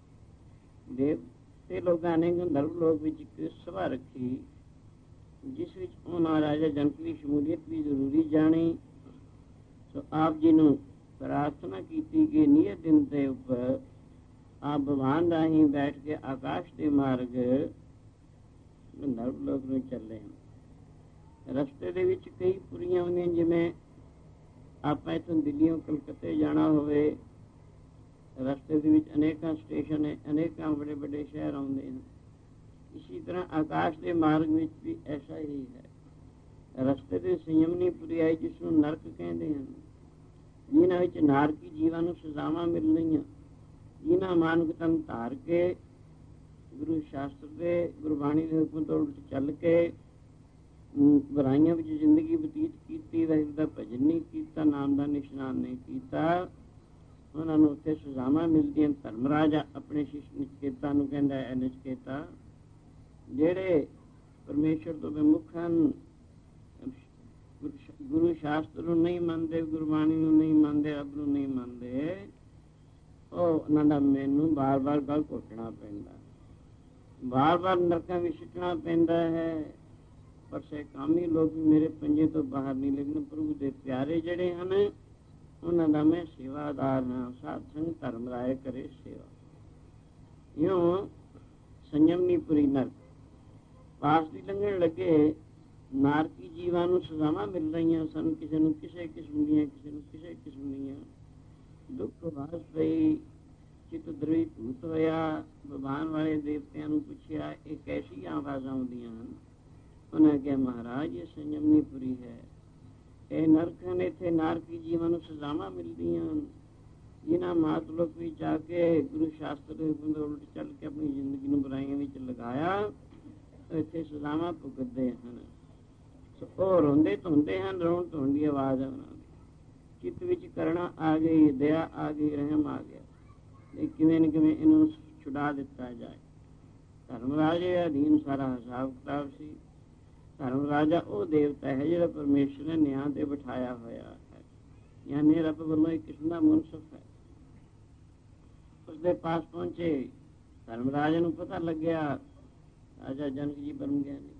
ਦੇਵ ਤੇ ਲੋਕਾਂ ਨੇ ਗੰਧਰਵ ਲੋਕ ਵਿੱਚ ਇੱਕ ਸਭਾ ਰੱਖੀ, ਜਿਸ ਵਿੱਚ ਉਹਨਾਂ ਰਾਜਾ ਜਨਕ ਦੀ ਸ਼ਮੂਲੀਅਤ ਵੀ ਜ਼ਰੂਰੀ ਜਾਣੀ। ਸੋ ਆਪ ਜੀ ਨੂੰ ਪ੍ਰਾਰਥਨਾ ਕੀਤੀ ਕਿ ਨਿਯਤ ਦਿਨ ਦੇ ਉੱਪਰ ਆਪ ਭਗਵਾਨ ਰਾਹੀਂ ਬੈਠ ਕੇ ਆਕਾਸ਼ ਦੇ ਮਾਰਗ ਗੰਧਰਵ ਲੋਕ ਨੂੰ ਚੱਲੇ। ਰਸਤੇ ਦੇ ਵਿੱਚ ਕਈ ਪੁਰੀਆਂ ਹੁੰਦੀਆਂ, ਜਿਵੇਂ ਆਪਾਂ ਇੱਥੋਂ ਦਿੱਲੀੋਂ ਕਲਕੱਤੇ ਜਾਣਾ ਹੋਵੇ, ਰਸਤੇ ਦੇ ਵਿੱਚ ਅਨੇਕਾਂ ਸਟੇਸ਼ਨ ਹੈ, ਅਨੇਕਾਂ ਬੜੇ ਵੱਡੇ ਸ਼ਹਿਰ ਆਉਂਦੇ ਹਨ। ਇਸੀ ਤਰ੍ਹਾਂ ਆਕਾਸ਼ ਦੇ ਮਾਰਗ ਵਿੱਚ ਵੀ ਐਸਾ ਹੀ ਹੈ। ਰਸਤੇ ਦੇ ਸੰਯਮਨੀ ਪੁਰੀ ਆਈ, ਜਿਸ ਨੂੰ ਨਰਕ ਕਹਿੰਦੇ ਹਨ, ਜਿਨ੍ਹਾਂ ਵਿੱਚ ਨਾਰਕੀ ਜੀਵਾਂ ਨੂੰ ਸਜ਼ਾਵਾਂ ਮਿਲ ਰਹੀਆਂ, ਜਿਨ੍ਹਾਂ ਮਾਨਕਤਨ ਧਾਰ ਕੇ ਗੁਰੂ ਸ਼ਾਸਤਰ ਦੇ ਗੁਰਬਾਣੀ ਦੇ ਹੁਕਮ ਤੋਂ ਉਲਟ ਚੱਲ ਕੇ ਬੁਰਾਈਆਂ ਵਿੱਚ ਜ਼ਿੰਦਗੀ ਬਤੀਤ ਕੀਤੀ, ਵਾਹਿਗੁਰੂ ਦਾ ਭਜਨ ਨਹੀਂ ਕੀਤਾ, ਨਾਮ ਦਾ ਨਿਸ਼ਨਾਨ ਨਹੀਂ ਕੀਤਾ, ਉਹਨਾਂ ਨੂੰ ਉੱਥੇ ਸਜ਼ਾਵਾਂ ਮਿਲਦੀਆਂ। ਧਰਮ ਰਾਜਾ ਆਪਣੇ ਸ਼ਿਸ਼ ਨਚਕੇਤਾ ਨੂੰ ਕਹਿੰਦਾ ਹੈ, ਨਚਕੇਤਾ ਜਿਹੜੇ ਪਰਮੇਸ਼ਰ ਤੋਂ ਵਿਮੁਖ ਹਨ, ਗੁਰੂ ਸ਼ਾਸਤਰ ਨੂੰ ਨਹੀਂ ਮੰਨਦੇ, ਗੁਰਬਾਣੀ ਨੂੰ ਨਹੀਂ ਮੰਨਦੇ, ਰੱਬ ਨੂੰ ਨਹੀਂ ਮੰਨਦੇ, ਉਹ ਉਹਨਾਂ ਦਾ ਮੈਨੂੰ ਬਾਰ ਬਾਰ ਗਲ ਘੋਟਣਾ ਪੈਂਦਾ, ਬਾਰ ਬਾਰ ਨਰਕਾਂ ਵਿੱਚ ਸਿੱਟਣਾ ਪੈਂਦਾ ਹੈ। ਪਰ ਸਹਿਕਾਮੀ ਲੋਕ ਵੀ ਮੇਰੇ ਪੰਜੇ ਤੋਂ ਬਾਹਰ ਨਹੀਂ, ਲੇਕਿਨ ਪ੍ਰਭੂ ਦੇ ਪਿਆਰੇ ਜਿਹੜੇ ਹਨ, ਉਹਨਾਂ ਦਾ ਮੈਂ ਸੇਵਾਦਾਰ ਹਾਂ। ਸਾਧ ਸੰਗ ਧਰਮ ਰਾਏ ਕਰੇ ਸੇਵਾ। ਇਉਂ ਸੰਯਮਨੀ ਪੁਰੀ ਨਰਕ ਪਾਸ ਦੀ ਲੰਘਣ ਲੱਗੇ, ਨਾਰਕੀ ਜੀਵਾਂ ਨੂੰ ਸਜ਼ਾਵਾਂ ਮਿਲ ਰਹੀਆਂ ਸਨ, ਕਿਸੇ ਨੂੰ ਕਿਸੇ ਕਿਸਮ ਦੀਆਂ, ਕਿਸੇ ਨੂੰ ਕਿਸੇ ਕਿਸਮ ਦੀਆਂ। ਦੁੱਖ ਵਾਸ ਪਈ, ਚਿੱਤ ਦ੍ਰਵੀਭੂਤ ਹੋਇਆ। ਭਗਵਾਨ ਵਾਲੇ ਦੇਵਤਿਆਂ ਨੂੰ ਪੁੱਛਿਆ, ਇਹ ਕੈਸੀਆਂ ਆਵਾਜ਼ਾਂ ਆਉਂਦੀਆਂ ਹਨ? ਉਹਨਾਂ ਕਿਹਾ, ਮਹਾਰਾਜ ਇਹ ਸੰਯਮਨੀ ਪੁਰੀ ਹੈ, ਇਹ ਨਰਕ ਹਨ, ਇੱਥੇ ਨਾਰਕੀ ਜੀਵਾਂ ਨੂੰ ਸਜ਼ਾਵਾਂ ਮਿਲਦੀਆਂ ਹਨ। ਜਿਨ੍ਹਾਂ ਮਾਤ ਲੋਕ ਵਿੱਚ ਜਾ ਕੇ ਗੁਰੂ ਸ਼ਾਸਤਰ ਦੇ ਹੁਕਮ ਤੋਂ ਉਲਟ ਚੱਲ ਕੇ ਆਪਣੀ ਜ਼ਿੰਦਗੀ ਨੂੰ ਬੁਰਾਈਆਂ ਵਿੱਚ ਲਗਾਇਆ, ਇੱਥੇ ਸਜ਼ਾਵਾਂ ਭੁਗਤਦੇ ਹਨ। ਉਹ ਰੋਂਦੇ ਧੋਂਦੇ ਹਨ, ਰੋਣ ਧੋਣ ਦੀ ਆਵਾਜ਼ ਹੈ ਉਹਨਾਂ ਦੀ। ਚਿੱਤ ਵਿੱਚ ਕਰਣਾ ਆ ਗਈ, ਦਇਆ ਆ ਗਈ, ਰਹਿਮ ਆ ਗਿਆ, ਕਿਵੇਂ ਨਾ ਕਿਵੇਂ ਇਹਨੂੰ ਛੁਡਾ ਦਿੱਤਾ ਜਾਏ। ਧਰਮ ਰਾਜੇ ਅਧੀਨ ਸਾਰਾ ਹਿਸਾਬ ਕਿਤਾਬ ਸੀ। ਧਰਮ ਰਾਜਾ ਉਹ ਦੇਵਤਾ ਹੈ ਜਿਹੜਾ ਪਰਮੇਸ਼ਰ ਨੇ ਨਿਆਂ ਤੇ ਬਿਠਾਇਆ ਹੋਇਆ ਹੈ, ਯਾਨੀ ਰੱਬ ਵੱਲੋਂ ਇੱਕ ਕਿਸਮ ਦਾ ਮੁਨਸਫ ਹੈ। ਉਸਦੇ ਪਾਸ ਪਹੁੰਚੇ, ਧਰਮ ਰਾਜੇ ਨੂੰ ਪਤਾ ਲੱਗਿਆ ਰਾਜਾ ਜਨਕ ਜੀ ਬਣ ਗਿਆ ਨਹੀਂ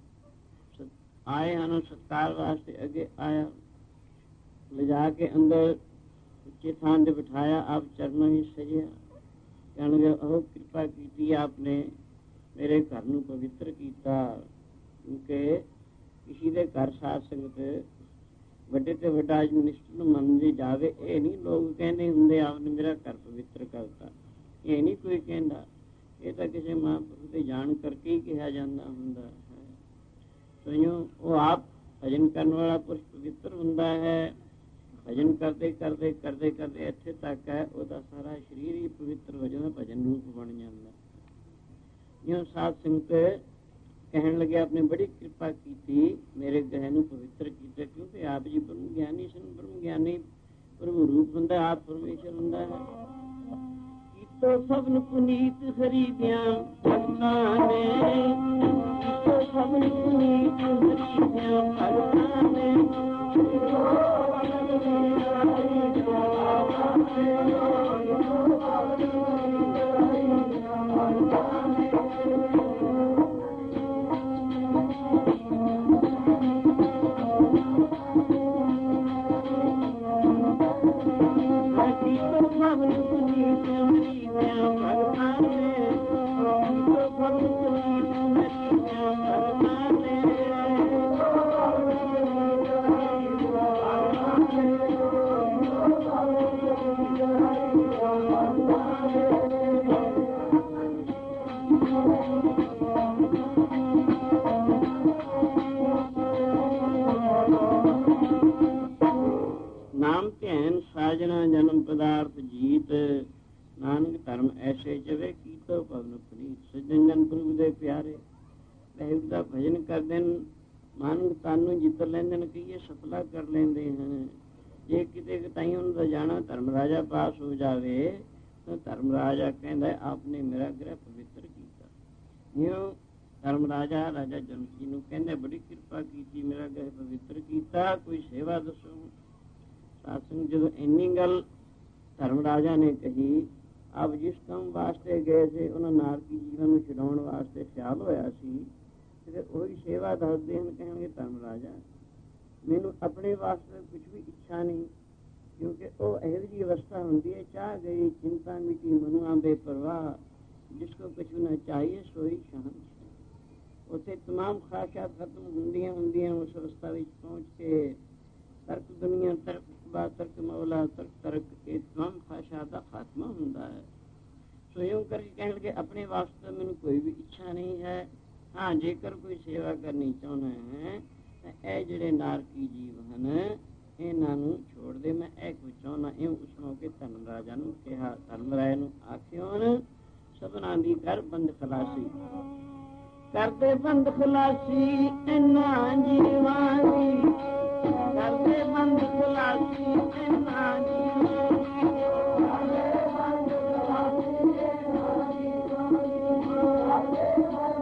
ਆਏ ਹਨ, ਸਤਕਾਰ ਵਾਸਤੇ ਅੱਗੇ ਆਇਆ, ਲਿਜਾ ਕੇ ਅੰਦਰ ਉੱਚੇ ਥਾਂ ਤੇ ਬਿਠਾਇਆ, ਆਪ ਚਰਨੋਂ ਹੀ ਸਜਿਆ। ਕਹਿਣਗੇ, ਉਹ ਕਿਰਪਾ ਕੀਤੀ ਆਪਨੇ, ਮੇਰੇ ਘਰ ਨੂੰ ਪਵਿੱਤਰ ਕੀਤਾ। ਕਿਉਂਕਿ ਕਿਸੇ ਦੇ ਘਰ ਸਾਧ ਸੰਗਤ ਵੱਡੇ ਤੇ ਵੱਡਾ ਮਿਨਿਸਟਰ ਨੂੰ ਮੰਨਦੇ ਜਾਵੇ, ਇਹ ਨਹੀਂ ਲੋਕ ਕਹਿੰਦੇ ਹੁੰਦੇ ਆਪਨੇ ਮੇਰਾ ਘਰ ਪਵਿੱਤਰ ਕਰਤਾ, ਇਹ ਨਹੀਂ ਕੋਈ ਕਹਿੰਦਾ, ਇਹ ਤਾਂ ਕਿਸੇ ਮਹਾਂਪੁਰਖ ਦੇ ਜਾਣ ਕਰਕੇ ਹੀ ਕਿਹਾ ਜਾਂਦਾ ਹੁੰਦਾ ਹੈ। ਉਹ ਆਪ ਭਜਨ ਕਰਨ ਵਾਲਾ ਪੁਰਸ਼ ਪਵਿੱਤਰ ਹੁੰਦਾ ਹੈ। ਭਜਨ ਕਰਦੇ ਕਰਦੇ ਕਰਦੇ ਕਰਦੇ ਇੱਥੇ ਤੱਕ ਹੈ, ਉਹਦਾ ਸਾਰਾ ਸਰੀਰ ਹੀ ਪਵਿੱਤਰ ਹੋ ਜਾਂਦਾ, ਭਜਨ ਰੂਪ ਬਣ ਜਾਂਦਾ। ਜਿਉਂ ਸਾਧ ਸੰਗਤ ਕਹਿਣ ਲੱਗੇ, ਆਪਨੇ ਬੜੀ ਕਿਰਪਾ ਕੀਤੀ, ਮੇਰੇ ਗ੍ਰਹਿ ਨੂੰ ਪਵਿੱਤਰ ਕੀਤਾ, ਕਿਉਂਕਿ ਆਪ ਜੀ ਬ੍ਰਹਮ ਗਿਆਨੀ ਸਨ। ਬ੍ਰਹਮ ਗਿਆਨੀ ਪ੍ਰਭੂ ਰੂਪ ਹੁੰਦਾ, ਆਪ ਪਰਮੇਸ਼ਰ ਹੁੰਦਾ ਹੈ। ਕੀਤੋ ਸਭਨ ਪੁਨੀਤ ਹਰੀ ਦਿਆਂ ਭਗਤਾਂ ਨੇ, ਕੀਤੋ ਸਭਨ ਪੁਨੀਤ ਹਰੀ ਦਿਆਂ ਭਗਤਾਂ ਨੇ, ਨਾਮ ਧਿਆਨ ਸਾਜਣਾ ਜਨਮ ਪਦਾਰਥ ਜੀਤ, ਨਾਨਕ ਧਰਮ ਐਸੇ ਚਵੇ ਕੀਤੋ ਪਵਨ ਪ੍ਰੀਤ। ਸੱਜਣ ਜਨ ਪ੍ਰਭੂ ਦੇ ਪਿਆਰੇ ਵਾਹਿਗੁਰੂ ਦਾ ਭਜਨ ਕਰਦੇ ਹਨ, ਮਾਨੁਕ ਤਨ ਨੂੰ ਜਿੱਤ ਲੈਂਦੇ ਨੇ, ਕਹੀਏ ਸਫਲਾ ਕਰ ਲੈਂਦੇ ਹਨ। ਜੇ ਕਿਤੇ ਤਾਈਂ ਉਹਨਾਂ ਦਾ ਜਾਣਾ ਧਰਮ ਰਾਜਾ ਪਾਸ ਹੋ ਜਾਵੇ ਤਾਂ ਧਰਮ ਰਾਜਾ ਕਹਿੰਦਾ ਆਪਨੇ ਮੇਰਾ ਗ੍ਰਹਿ ਪਵਿੱਤਰ ਕੀਤਾ। ਜਿਉਂ ਧਰਮ ਰਾਜਾ ਰਾਜਾ ਜਨਕ ਜੀ ਨੂੰ ਕਹਿੰਦੇ ਬੜੀ ਕਿਰਪਾ ਕੀਤੀ, ਮੇਰਾ ਗ੍ਰਹਿ ਪਵਿੱਤਰ ਕੀਤਾ, ਕੋਈ ਸੇਵਾ ਦੱਸੋ। ਸਾਸੰਗ ਜਦੋਂ ਇੰਨੀ ਗੱਲ ਧਰਮ ਰਾਜਾ ਨੇ ਕਹੀ, ਆਪ ਜਿਸ ਕੰਮ ਵਾਸਤੇ ਗਏ ਸੀ ਉਹਨਾਂ ਨਾਰਕੀ ਜੀਵਨ ਨੂੰ ਛਡਾਉਣ ਵਾਸਤੇ ਖਿਆਲ ਹੋਇਆ ਸੀ, ਤੇ ਫਿਰ ਉਹੀ ਸੇਵਾ ਦੱਸਦੇ ਹਨ। ਕਹਿਣਗੇ ਧਰਮ ਰਾਜਾ ਮੈਨੂੰ ਆਪਣੇ ਵਾਸਤੇ ਕੁਝ ਵੀ ਇੱਛਾ ਨਹੀਂ, ਕਿਉਂਕਿ ਉਹ ਇਹੋ ਜਿਹੀ ਅਵਸਥਾ ਹੁੰਦੀ ਹੈ, ਚਾਹ ਗਈ ਚਿੰਤਾ ਮਿਟੀ ਮਨੁਆ ਬੇਪਰਵਾਹ, ਜਿਸ ਕੋ ਕੁਛ ਨਾ ਚਾਹੀਏ ਸੋਈ ਸ਼ਾਂਤ। ਉੱਥੇ ਤਮਾਮ ਖਾਸ਼ਾਤ ਖਤਮ ਹੁੰਦੀਆਂ ਉਸ ਅਵਸਥਾ ਵਿੱਚ ਪਹੁੰਚ ਕੇ ਤਰਕ ਦੁਨੀਆ ਤਰਕ ਤਰਕ ਮੌਲਾ ਤਰਕ ਤਰਕ ਇਹ ਤਮਾਮ ਖਾਸ਼ਾਤ ਦਾ ਖਾਤਮਾ ਹੁੰਦਾ ਹੈ। ਸੋ ਇਉਂ ਕਰਕੇ ਕਹਿਣਗੇ ਆਪਣੇ ਵਾਸਤੇ ਮੈਨੂੰ ਕੋਈ ਵੀ ਇੱਛਾ ਨਹੀਂ ਹੈ। ਹਾਂ, ਜੇਕਰ ਕੋਈ ਸੇਵਾ ਕਰਨੀ ਚਾਹੁੰਦਾ ਹੈ ਤਾਂ ਇਹ ਜਿਹੜੇ ਨਾਰਕੀ ਜੀਵ ਹਨ ਇਹਨਾਂ ਨੂੰ ਛੋੜ ਦੇ, ਮੈਂ ਇਹ ਕੁਝ ਚਾਹੁੰਦਾ। ਇਉਂ ਉਸ ਮੌਕੇ ਧਰਮ ਰਾਜਾ ਨੂੰ ਕਿਹਾ। ਧਰਮ ਰਾਏ ਨੂੰ ਆਖਿਓ ਸਭਨਾਂ ਦੀ ਕਰ ਬੰਦ ਖਲਾਸੀ, ਕਰਦੇ ਬੰਦ ਖਲਾਸੀ ਇਹਨਾਂ ਜੀਵਾਂ ਦੀ, ਕਰਦੇ ਬੰਦ ਖਲਾਸੀ ਇਹਨਾਂ ਜੀਵਾਂ ਦੀ, ਕਰਦੇ ਬੰਦ ਖਲਾਸੀ ਇਹਨਾਂ ਜੀਵਾਂ ਦੀ,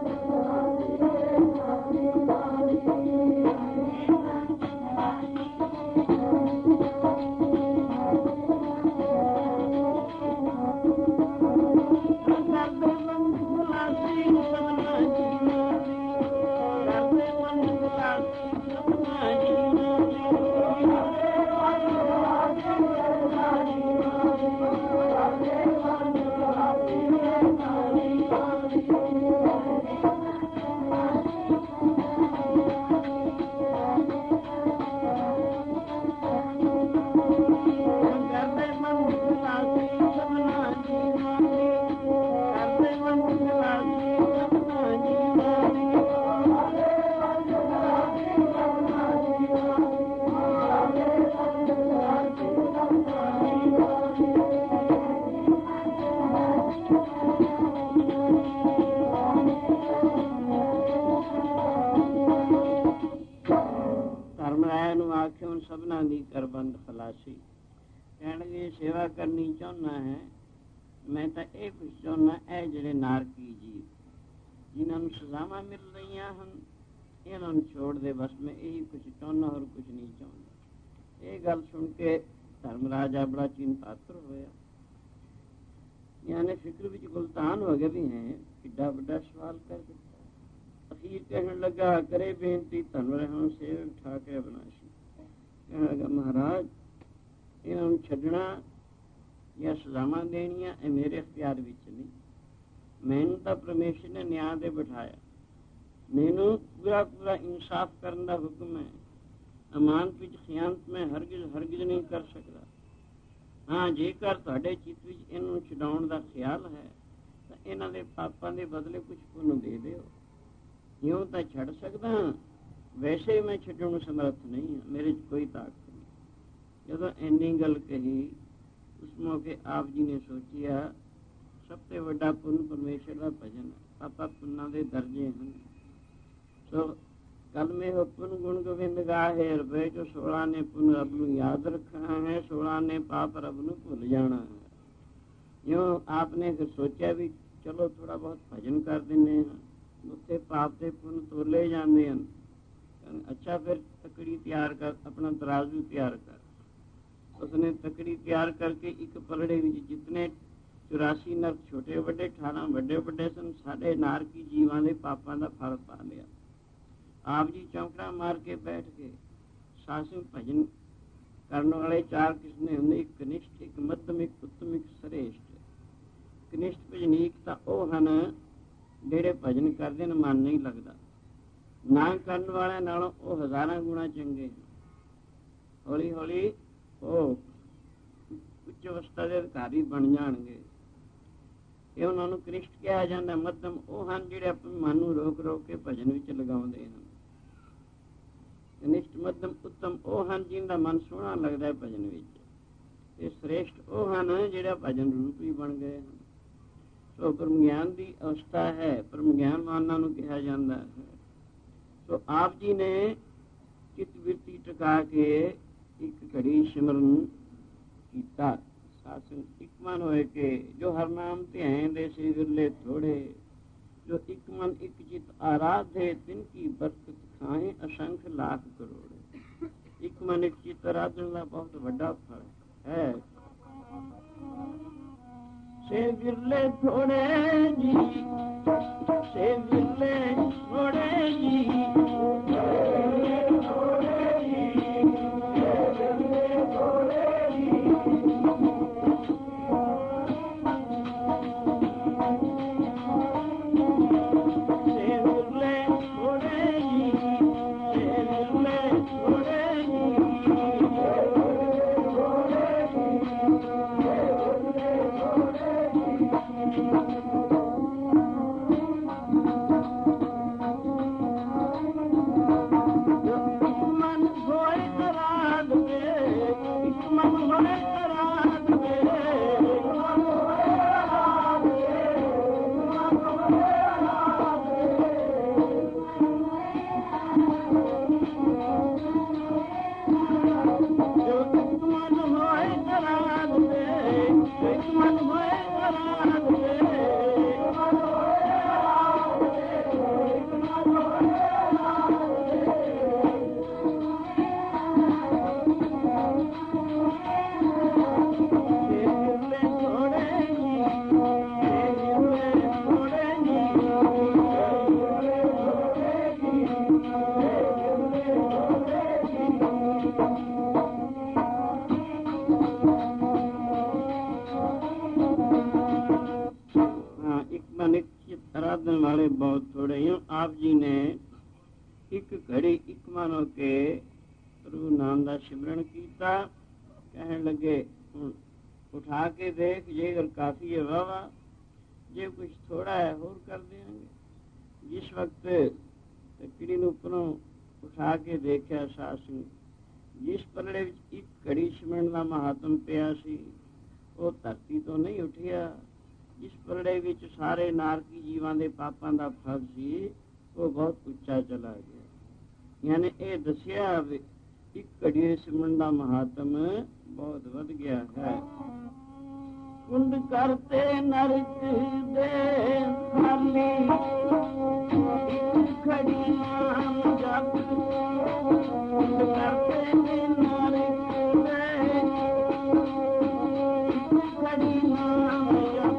ਸਭਨਾਂ ਦੀ ਕਰ ਬੰਦ ਖਲਾਸੀ। ਕਹਿਣਗੇ ਸੇਵਾ ਕਰਨੀ ਚਾਹੁੰਦਾ ਹੈ, ਮੈਂ ਤਾਂ ਇਹ ਕੁਝ ਚਾਹੁੰਦਾ, ਇਹ ਜਿਹੜੇ ਨਾਰਕੀ ਜੀਵ ਜਿਨ੍ਹਾਂ ਨੂੰ ਸਜ਼ਾਵਾਂ ਮਿਲ ਰਹੀਆਂ ਹਨ ਇਹਨਾਂ ਨੂੰ ਛੋੜ ਦੇ, ਬਸ ਮੈਂ ਇਹੀ ਕੁਝ ਚਾਹੁੰਦਾ, ਹੋਰ ਕੁਝ ਨਹੀਂ ਚਾਹੁੰਦਾ। ਇਹ ਗੱਲ ਸੁਣ ਕੇ ਧਰਮ ਰਾਜਾ ਬੜਾ ਚਿੰਤਾਤੁਰ ਹੋਇਆ, ਯਾਨੀ ਫਿਕਰ ਵਿੱਚ ਗੁਲਤਾਨ ਹੋ ਗਿਆ ਵੀ ਹੈ ਕਿੱਡਾ ਵੱਡਾ ਸਵਾਲ ਕਰ ਦਿੱਤਾ। ਅਖੀਰ ਕਹਿਣ ਲੱਗਾ ਕਰੇ ਬੇਨਤੀ ਧਨ ਰਹਿਣ ਸੇਵਕ ਠਾਕੇ ਅਬਨਾਸ਼ੀ। ਕਹਿਣ ਲੱਗਾ ਮਹਾਰਾਜ ਇਹਨਾਂ ਨੂੰ ਛੱਡਣਾ ਜਾਂ ਸਜ਼ਾਵਾਂ ਦੇਣੀਆਂ ਇਹ ਮੇਰੇ ਅਖਤਿਆਰ ਵਿੱਚ ਨਹੀਂ। ਮੈਨੂੰ ਤਾਂ ਪਰਮੇਸ਼ਰ ਨੇ ਨਿਆਂ ਦੇ ਬਿਠਾਇਆ, ਮੈਨੂੰ ਪੂਰਾ ਪੂਰਾ ਇਨਸਾਫ ਕਰਨ ਦਾ ਹੁਕਮ ਹੈ। ਅਮਾਨਤ ਵਿੱਚ ਖਿਆਨਤ ਮੈਂ ਹਰਗਿਜ਼ ਨਹੀਂ ਕਰ ਸਕਦਾ। ਹਾਂ, ਜੇਕਰ ਤੁਹਾਡੇ ਚਿੱਤ ਵਿੱਚ ਇਹਨਾਂ ਨੂੰ ਛਡਾਉਣ ਦਾ ਖਿਆਲ ਹੈ ਤਾਂ ਇਹਨਾਂ ਦੇ ਪਾਪਾਂ ਦੇ ਬਦਲੇ ਕੁਝ ਪੁੰਨ ਦੇ ਦਿਓ। ਇਉਂ ਤਾਂ ਛੱਡ ਸਕਦਾ, ਵੈਸੇ ਮੈਂ ਛੱਡਣ ਨੂੰ ਸਮਰੱਥ ਨਹੀਂ ਹਾਂ, ਮੇਰੇ 'ਚ ਕੋਈ ਤਾਕਤ ਨਹੀਂ। ਜਦੋਂ ਇੰਨੀ ਗੱਲ ਕਹੀ ਉਸ ਮੌਕੇ ਆਪ ਜੀ ਨੇ ਸੋਚਿਆ ਸਭ ਤੋਂ ਵੱਡਾ ਪੁੰਨ ਪਰਮੇਸ਼ਰ ਦਾ ਭਜਨ ਹੈ। ਪਾਪਾ ਪੁੰਨਾਂ ਦੇ ਦਰਜੇ ਹਨ। ਸੋ कल में हो पुन गुण गोविंद गाहे, रुपये जो 16 ने पुन रब नूं याद रखना है, 16 ने पाप रब नूं भुल जाना है। यूँ आपने फिर सोचा भी चलो थोड़ा बहुत भजन कर दिने हैं, उत्थे पाप के पुन तोले जाते हैं। अच्छा फिर तकड़ी तैयार कर, अपना तराजू तैयार कर। उसने तकड़ी तैयार करके एक पलड़े में जितने 84 नरक छोटे बड़े 18 बड़े बड़े सन, साढ़े नारकी जीवां दे पापां दा फल पा लिया। आप जी चौंकड़ा मार के बैठ गए। सासू भजन करने वाले 4 किस्म होंगे, एक कनिष्ठ, एक मध्यम, एक उत्तम, एक श्रेष्ठ। कनिष्ठ भजनीक तां ओह हन ਜਿਹੜੇ भजन करते हैं मन नहीं लगता, ना करने वाले नालों ਉਹ हज़ारां गुणा चंगे। हौली हौली ਉਹ ਉੱਚ ਅਵਸਥਾ ਦੇ ਅਧਿਕਾਰੀ ਬਣ ਜਾਣਗੇ। ਇਹ ਉਹਨਾਂ ਨੂੰ ਕ੍ਰਿਸ਼ਟ ਕਿਹਾ ਜਾਂਦਾ। ਮੱਧਮ ਉਹ ਹਨ ਜਿਹੜੇ ਆਪਣੇ ਮਨ ਨੂੰ ਰੋਕ ਰੋਕ ਕੇ ਭਜਨ ਵਿੱਚ ਲਗਾਉਂਦੇ ਹਨ। ਕਨਿਸ਼ਟ ਮੱਧਮ ਉੱਤਮ ਉਹ ਹਨ ਜਿਹਨਾਂ ਦਾ ਮਨ ਸੋਹਣਾ ਲੱਗਦਾ ਹੈ ਭਜਨ ਵਿੱਚ। ਤੇ ਸ੍ਰੇਸ਼ਟ ਉਹ ਹਨ ਜਿਹੜਾ ਭਜਨ ਰੂਪੀ ਬਣ ਗਏ ਹਨ। ਸੋ ਬ੍ਰਹਮ ਗਿਆਨ ਦੀ ਅਵਸਥਾ ਹੈ, ਬ੍ਰਹਮ ਗਿਆਨਵਾਨਾਂ ਨੂੰ ਕਿਹਾ ਜਾਂਦਾ ਹੈ। ਸੋ ਆਪ ਜੀ ਨੇ ਚਿੱਤ ਬਿਰਤੀ ਟਿਕਾ ਕੇ ਇੱਕ ਘੜੀ ਸਿਮਰਨ ਕੀਤਾ। ਸਾਸਨ ਇੱਕ ਮਨ ਹੋਏ ਕਿ ਜੋ ਹਰਨਾਮ ਧਿਆਨ ਦੇ ਸੇ ਵਿਰਲੇ ਥੋੜੇ, ਜੋ ਇੱਕ ਮਨ ਇੱਕ ਚਿਤ ਆਰਾਧੇ ਤਿਨ ਕੀ ਬਰਕਤ ਖਾਏ ਅਸੰਖ ਲੱਖ ਕਰੋੜ। ਇੱਕ ਮਨ ਇੱਕ ਚਿਤ ਆਰਾਧਨ ਦਾ ਬਹੁਤ ਵੱਡਾ ਫਲ ਹੈ। ਸੇ ਵਿਰਲੇ ਥੋੜੇ ਜੀ, ਸੇ ਵਿਰਲੇ ਥੋੜੇ ਜੀ, ਵਾਲੇ ਬਹੁਤ ਥੋੜੇ ਹੋ। ਆਪ ਜੀ ਨੇ ਇੱਕ ਘੜੀ ਇੱਕ ਮਨ ਹੋ ਕੇ ਪ੍ਰਭੂ ਨਾਮ ਦਾ ਸਿਮਰਨ ਕੀਤਾ। ਕਹਿਣ ਲੱਗੇ ਹੁਣ ਉਠਾ ਕੇ ਦੇਖ, ਜੇਕਰ ਕਾਫੀ ਹੈ ਵਾਵਾ, ਜੇ ਕੁਛ ਥੋੜਾ ਹੈ ਹੋਰ ਕਰ ਦਿਆਂਗੇ। ਜਿਸ ਵਕਤ ਤਕੜੀ ਨੂੰ ਉੱਪਰੋਂ ਉਠਾ ਕੇ ਦੇਖਿਆ ਸਾਸੂ, ਜਿਸ ਪਲੜੇ ਵਿੱਚ ਇੱਕ ਘੜੀ ਸਿਮਰਨ ਦਾ ਮਹਾਤਮ ਪਿਆ ਸੀ ਉਹ ਧਰਤੀ ਤੋਂ ਨਹੀਂ ਉੱਠਿਆ। ਜਿਸ ਪਲੜੇ ਵਿੱਚ ਸਾਰੇ ਨਾਰਕੀ ਜੀਵਾਂ ਦੇ ਪਾਪਾਂ ਦਾ ਫਲ ਸੀ ਉਹ ਬਹੁਤ ਉੱਚਾ ਚਲਾ ਗਿਆ। ਯਾਨੀ ਇਹ ਦੱਸਿਆ ਵੀ ਇੱਕ ਘੜੀ ਸਿਮਰਨ ਦਾ ਮਹਾਤਮ ਬਹੁਤ ਵੱਧ ਗਿਆ ਹੈ। ਕੁੰਡ ਕਰਤੇ ਨਰਕ ਦੇ ਖਾਲੀ, ਇੱਕ ਘੜੀ ਨਾਮ ਜਪ, ਕੁੰਡ ਕਰਤੇ ਨਰਕ ਦੇ ਇੱਕ ਘੜੀ ਨਾਮ ਜਪ।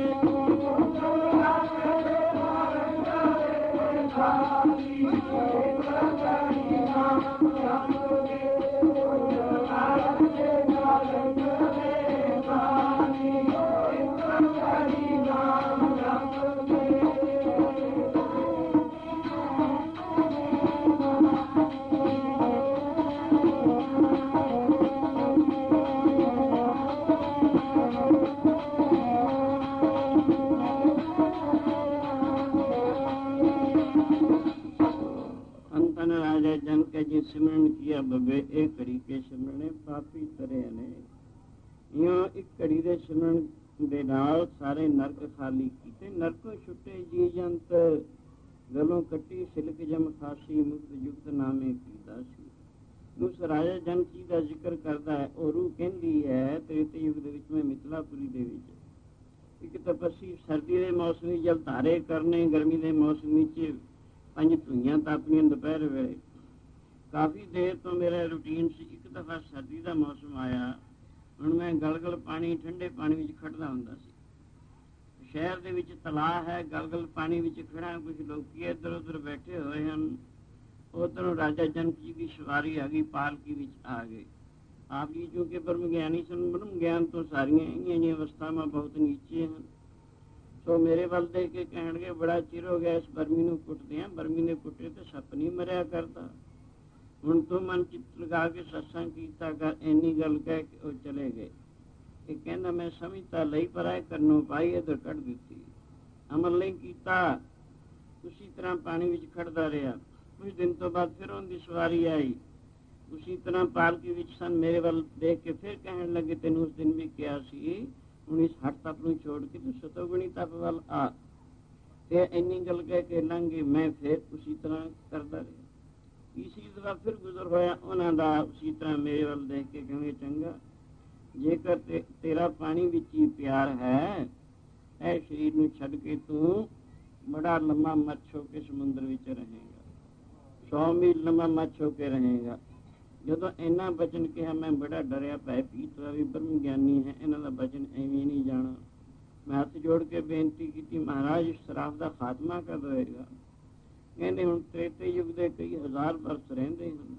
जन के जी सिमरन किया बबे एक घड़ी के सिमरने पापी तरे ने। यूं एक घड़ी के सिमरन दे नाल सारे नरक खाली कीते। नरकों छुटे जी जंत ਗਲੋਂ ਕੱਟੀ ਸਿਲਕ ਜਮ ਖਾਸੀ ਮੁਕਤ ਯੁਕਤ ਨਾਮੇ ਕੀ ਦਾਸੀ। ਉਸ ਰਾਜਾ ਜਨਕ ਜੀ ਦਾ ਜ਼ਿਕਰ ਕਰਦਾ ਹੈ। ਉਹ ਰੂਹ ਕਹਿੰਦੀ ਹੈ ਤ੍ਰੇਤੇ ਯੁੱਗ ਦੇ ਵਿੱਚ ਮੈਂ ਮਿਥਿਲਾਪੁਰੀ ਦੇ ਵਿੱਚ ਇੱਕ ਤਪੱਸੀ ਸਰਦੀ ਦੇ ਮੌਸਮ ਵਿੱਚ ਜਲ ਧਾਰੇ ਕਰਨੇ, ਗਰਮੀ ਦੇ ਮੌਸਮ ਵਿੱਚ 5 ਧੂਈਆਂ ਤਾਪਣੀਆਂ ਦੁਪਹਿਰ ਵੇਲੇ। ਕਾਫੀ ਦੇਰ ਤੋਂ ਮੇਰਾ ਰੂਟੀਨ ਸੀ। ਇੱਕ ਦਫਾ ਸਰਦੀ ਦਾ ਮੌਸਮ ਆਇਆ, ਹੁਣ ਮੈਂ ਗਲਗਲ ਪਾਣੀ ਠੰਡੇ ਪਾਣੀ ਵਿੱਚ ਖੜਦਾ ਹੁੰਦਾ ਸੀ। ਸ਼ਹਿਰ ਦੇ ਵਿੱਚ ਤਲਾਅ ਹੈ, ਗਲਗਲ ਪਾਣੀ ਵਿੱਚ ਖੜਾ, ਕੁਝ ਲੋਕੀ ਇੱਧਰ ਉੱਧਰ ਬੈਠੇ ਹੋਏ ਹਨ। ਉਧਰੋਂ ਰਾਜਾ ਜਨਕ ਜੀ ਦੀ ਸਵਾਰੀ ਆ ਗਈ, ਪਾਲਕੀ ਵਿੱਚ ਆ ਗਏ। ਆਪ ਜੀ ਜੋ ਕਿ ਬ੍ਰਹਮ ਗਿਆਨੀ ਸਨ, ਬ੍ਰਹਮ ਗਿਆਨ ਤੋਂ ਸਾਰੀਆਂ ਇਹ ਅਵਸਥਾਵਾਂ ਬਹੁਤ ਨੀਚੇ ਹਨ। ਸੋ ਮੇਰੇ ਵੱਲ ਦੇਖ ਕੇ ਕਹਿਣਗੇ ਬੜਾ ਚਿਰ ਹੋ ਗਿਆ ਇਸ ਬਰਮੀ ਨੂੰ ਕੁੱਟਦੇ ਆ, ਬਰਮੀ ਨੇ ਕੁੱਟੇ ਤੇ ਸੱਪ ਨਹੀਂ ਮਰਿਆ ਕਰਦਾ। ਹੁਣ ਤੂੰ ਮਨ ਚਿੱਤ ਲਗਾ ਕੇ ਸਤਸੰਗ ਕੀਤਾ ਕਰ। ਇੰਨੀ ਗੱਲ ਕਹਿ ਕੇ ਉਹ ਚਲੇ ਗਏ। ਇਹ ਕਹਿੰਦਾ ਮੈਂ ਸਮਝ ਤਾਂ ਲਈ ਪਰ ਆਏ ਕਰਨੋਂ ਪਾਈ ਇੱਧਰ ਕੱਢ ਦਿੱਤੀ, ਅਮਲ ਨਹੀਂ ਕੀਤਾ। ਉਸੀ ਤਰ੍ਹਾਂ ਪਾਣੀ ਵਿੱਚ ਖੜਦਾ ਰਿਹਾ। ਕੁਝ ਦਿਨ ਤੋਂ ਬਾਅਦ ਫਿਰ ਉਹਦੀ ਸਵਾਰੀ ਆਈ, ਉਸੀ ਤਰ੍ਹਾਂ ਪਾਲਕੀ ਵਿੱਚ ਸਨ। ਮੇਰੇ ਵੱਲ ਦੇਖ ਕੇ ਫਿਰ ਕਹਿਣ ਲੱਗੇ ਤੈਨੂੰ ਉਸ ਦਿਨ ਵੀ ਕਿਹਾ ਸੀ ਹੁਣ ਇਸ ਹੱਟ ਤੱਪ ਨੂੰ ਛੋੜ ਕੇ ਤੂੰ ਸਤੋਗੁਣੀ ਤਪ ਵੱਲ ਆ। ਤੇ ਇੰਨੀ ਗੱਲ ਕਹਿ ਕੇ ਲੰਘ ਗਏ। ਮੈਂ ਫਿਰ ਉਸੀ ਤਰ੍ਹਾਂ ਕਰਦਾ ਰਿਹਾ। ਤੀਸਰੀ ਦਫਾ ਫਿਰ ਗੁਜ਼ਰ ਹੋਇਆ ਉਹਨਾਂ ਦਾ। ਉਸੀ ਤਰ੍ਹਾਂ ਮੇਰੇ ਵੱਲ ਦੇਖ ਕੇ ਕਹਿੰਦੇ ਚੰਗਾ, ਜੇਕਰ ਤੇਰਾ ਪਾਣੀ ਵਿੱਚ ਹੀ ਪਿਆਰ ਹੈ, ਇਹ ਸਰੀਰ ਨੂੰ ਛੱਡ ਕੇ ਤੂੰ ਬੜਾ ਲੰਮਾ ਮੱਛ ਹੋ ਕੇ ਸਮੁੰਦਰ ਵਿੱਚ ਰਹੇਗਾ, 100 ਮੀਲ ਲੰਮਾ ਮੱਛ ਹੋ ਕੇ ਰਹੇਗਾ। ਜਦੋਂ ਇੰਨਾ ਬਚਨ ਕਿਹਾ ਮੈਂ ਬੜਾ ਡਰਿਆ। ਭੈ ਪੀਤਰਾ ਵੀ ਬ੍ਰਹਮ ਗਿਆਨੀ ਹੈ, ਇਹਨਾਂ ਦਾ ਬਚਨ ਐਵੇਂ ਨਹੀਂ ਜਾਣਾ। ਮੈਂ ਹੱਥ ਜੋੜ ਕੇ ਬੇਨਤੀ ਕੀਤੀ ਮਹਾਰਾਜ ਇਸ ਸ਼ਰਾਬ ਦਾ ਖਾਤਮਾ ਕਦ ਹੋਏਗਾ? ਕਹਿੰਦੇ ਹੁਣ ਤ੍ਰੇਤੇ ਯੁੱਗ ਦੇ ਕਈ ਹਜ਼ਾਰ ਵਰਸ ਰਹਿੰਦੇ ਹਨ,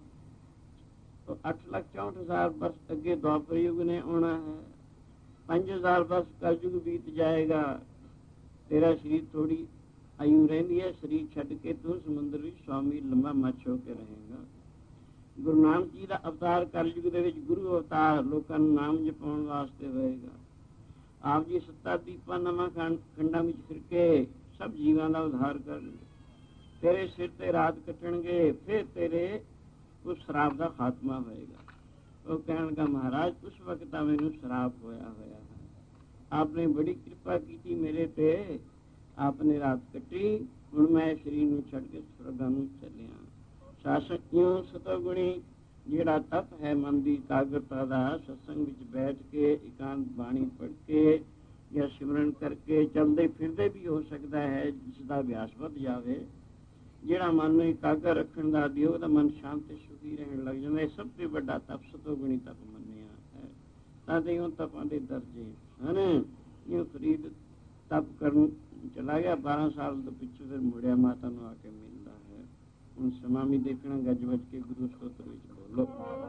8,64,000 ਵਰਸ ਅੱਗੇ ਦੁਆਪਰ ਯੁੱਗ ਨੇ ਆਉਣਾ ਹੈ। 5,000 ਵਰਸ ਕਲਯੁਗ ਬੀਤ ਜਾਏਗਾ। ਤੇਰਾ ਸਰੀਰ ਥੋੜੀ ਆਯੂ ਰਹਿੰਦੀ ਹੈ, ਸਰੀਰ ਛੱਡ ਕੇ ਤੂੰ ਸਮੁੰਦਰ ਵਿੱਚ 100 ਮੀਲ ਲੰਬਾ ਮੱਛ ਹੋ ਕੇ ਰਹੇਗਾ। ਗੁਰੂ ਨਾਨਕ ਜੀ ਦਾ ਅਵਤਾਰ ਕਲਯੁਗ ਦੇ ਵਿੱਚ ਗੁਰੂ ਅਵਤਾਰ ਲੋਕਾਂ ਨੂੰ ਨਾਮ ਜਪਾਉਣ ਵਾਸਤੇ ਹੋਏਗਾ। ਆਪ ਜੀ 7 ਦੀਪਾਂ ਨਵਾਂ ਖੰਡਾਂ ਵਿੱਚ ਫਿਰ ਕੇ ਸਭ ਜੀਵਾਂ ਦਾ ਉਧਾਰ ਕਰਨਗੇ। ਤੇਰੇ ਸਿਰ ਤੇ ਰਾਤ ਕੱਟਣਗੇ, ਫਿਰ ਤੇਰੇ ਉਸ ਸ਼ਰਾਬ ਦਾ ਖਾਤਮਾ ਹੋਏਗਾ। ਉਹ ਕਹਿਣਗਾ ਮਹਾਰਾਜ ਉਸ ਵਕਤ ਤਾਂ ਮੈਨੂੰ ਸ਼ਰਾਬ ਹੋਇਆ ਹੈ, ਆਪਨੇ ਬੜੀ ਕਿਰਪਾ ਕੀਤੀ ਮੇਰੇ ਤੇ, ਆਪਨੇ ਰਾਤ ਕੱਟੀ। ਹੁਣ ਮੈਂ ਸਰੀਰ ਨੂੰ ਛੱਡ ਕੇ ਸਵਰਗਾਂ ਨੂੰ ਚੱਲਿਆ। ਸਾਸਕਿਓ ਸਤੋਗੁਣੀ ਜਿਹੜਾ ਤਪ ਹੈ ਮਨ ਦੀ ਇਕਾਗਰਤਾ ਦਾ, ਸਤਸੰਗ ਵਿੱਚ ਬੈਠ ਕੇ ਇਕਾਂਤ ਬਾਣੀ ਪੜ੍ਹ ਕੇ ਜਾਂ ਸਿਮਰਨ ਕਰਕੇ ਚਲਦੇ ਫਿਰਦੇ ਵੀ ਹੋ ਸਕਦਾ ਹੈ, ਜਿਸ ਦਾ ਅਭਿਆਸ ਵੱਧ ਜਾਵੇ। ਜਿਹੜਾ ਮਨ ਨੂੰ ਇਕਾਗਰ ਰੱਖਣ ਦਾ ਆਦੀ ਉਹਦਾ ਮਨ ਸ਼ਾਂਤ ਤੇ ਸੁਖੀ ਰਹਿਣ ਲੱਗ ਜਾਂਦਾ। ਇਹ ਸਭ ਤੋਂ ਵੱਡਾ ਤਪ ਸਤੋਗੁਣੀ ਤਪ ਮੰਨਿਆ ਹੈ। ਤਾਂ ਤੇ ਉਹ ਤਪਾਂ ਦੇ ਦਰਜੇ ਹਨ। ਇਹ ਫਰੀਦ ਤਪ ਕਰਨ ਚਲਾ ਗਿਆ 12 ਸਾਲ ਤੋਂ ਪਿੱਛੇ, ਫਿਰ ਮੁੜਿਆ ਮਾਤਾ ਨੂੰ ਆ ਕੇ ਮਿਲਦਾ ਹੈ। ਹੁਣ ਸਮਾਂ ਵੀ ਦੇਖਣਾ, ਗੱਜ ਵੱਜ ਕੇ ਗੁਰੂ ਸਤੋਤਰ ਵਿੱਚ ਬੋਲੋ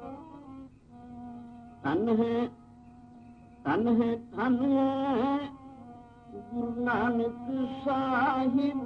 ਧਨ ਹੈ ਧਨ ਹੈ ਧਨ ਹੈ ਗੁਰੂ ਨਾਨਕ ਸਾਹਿਬ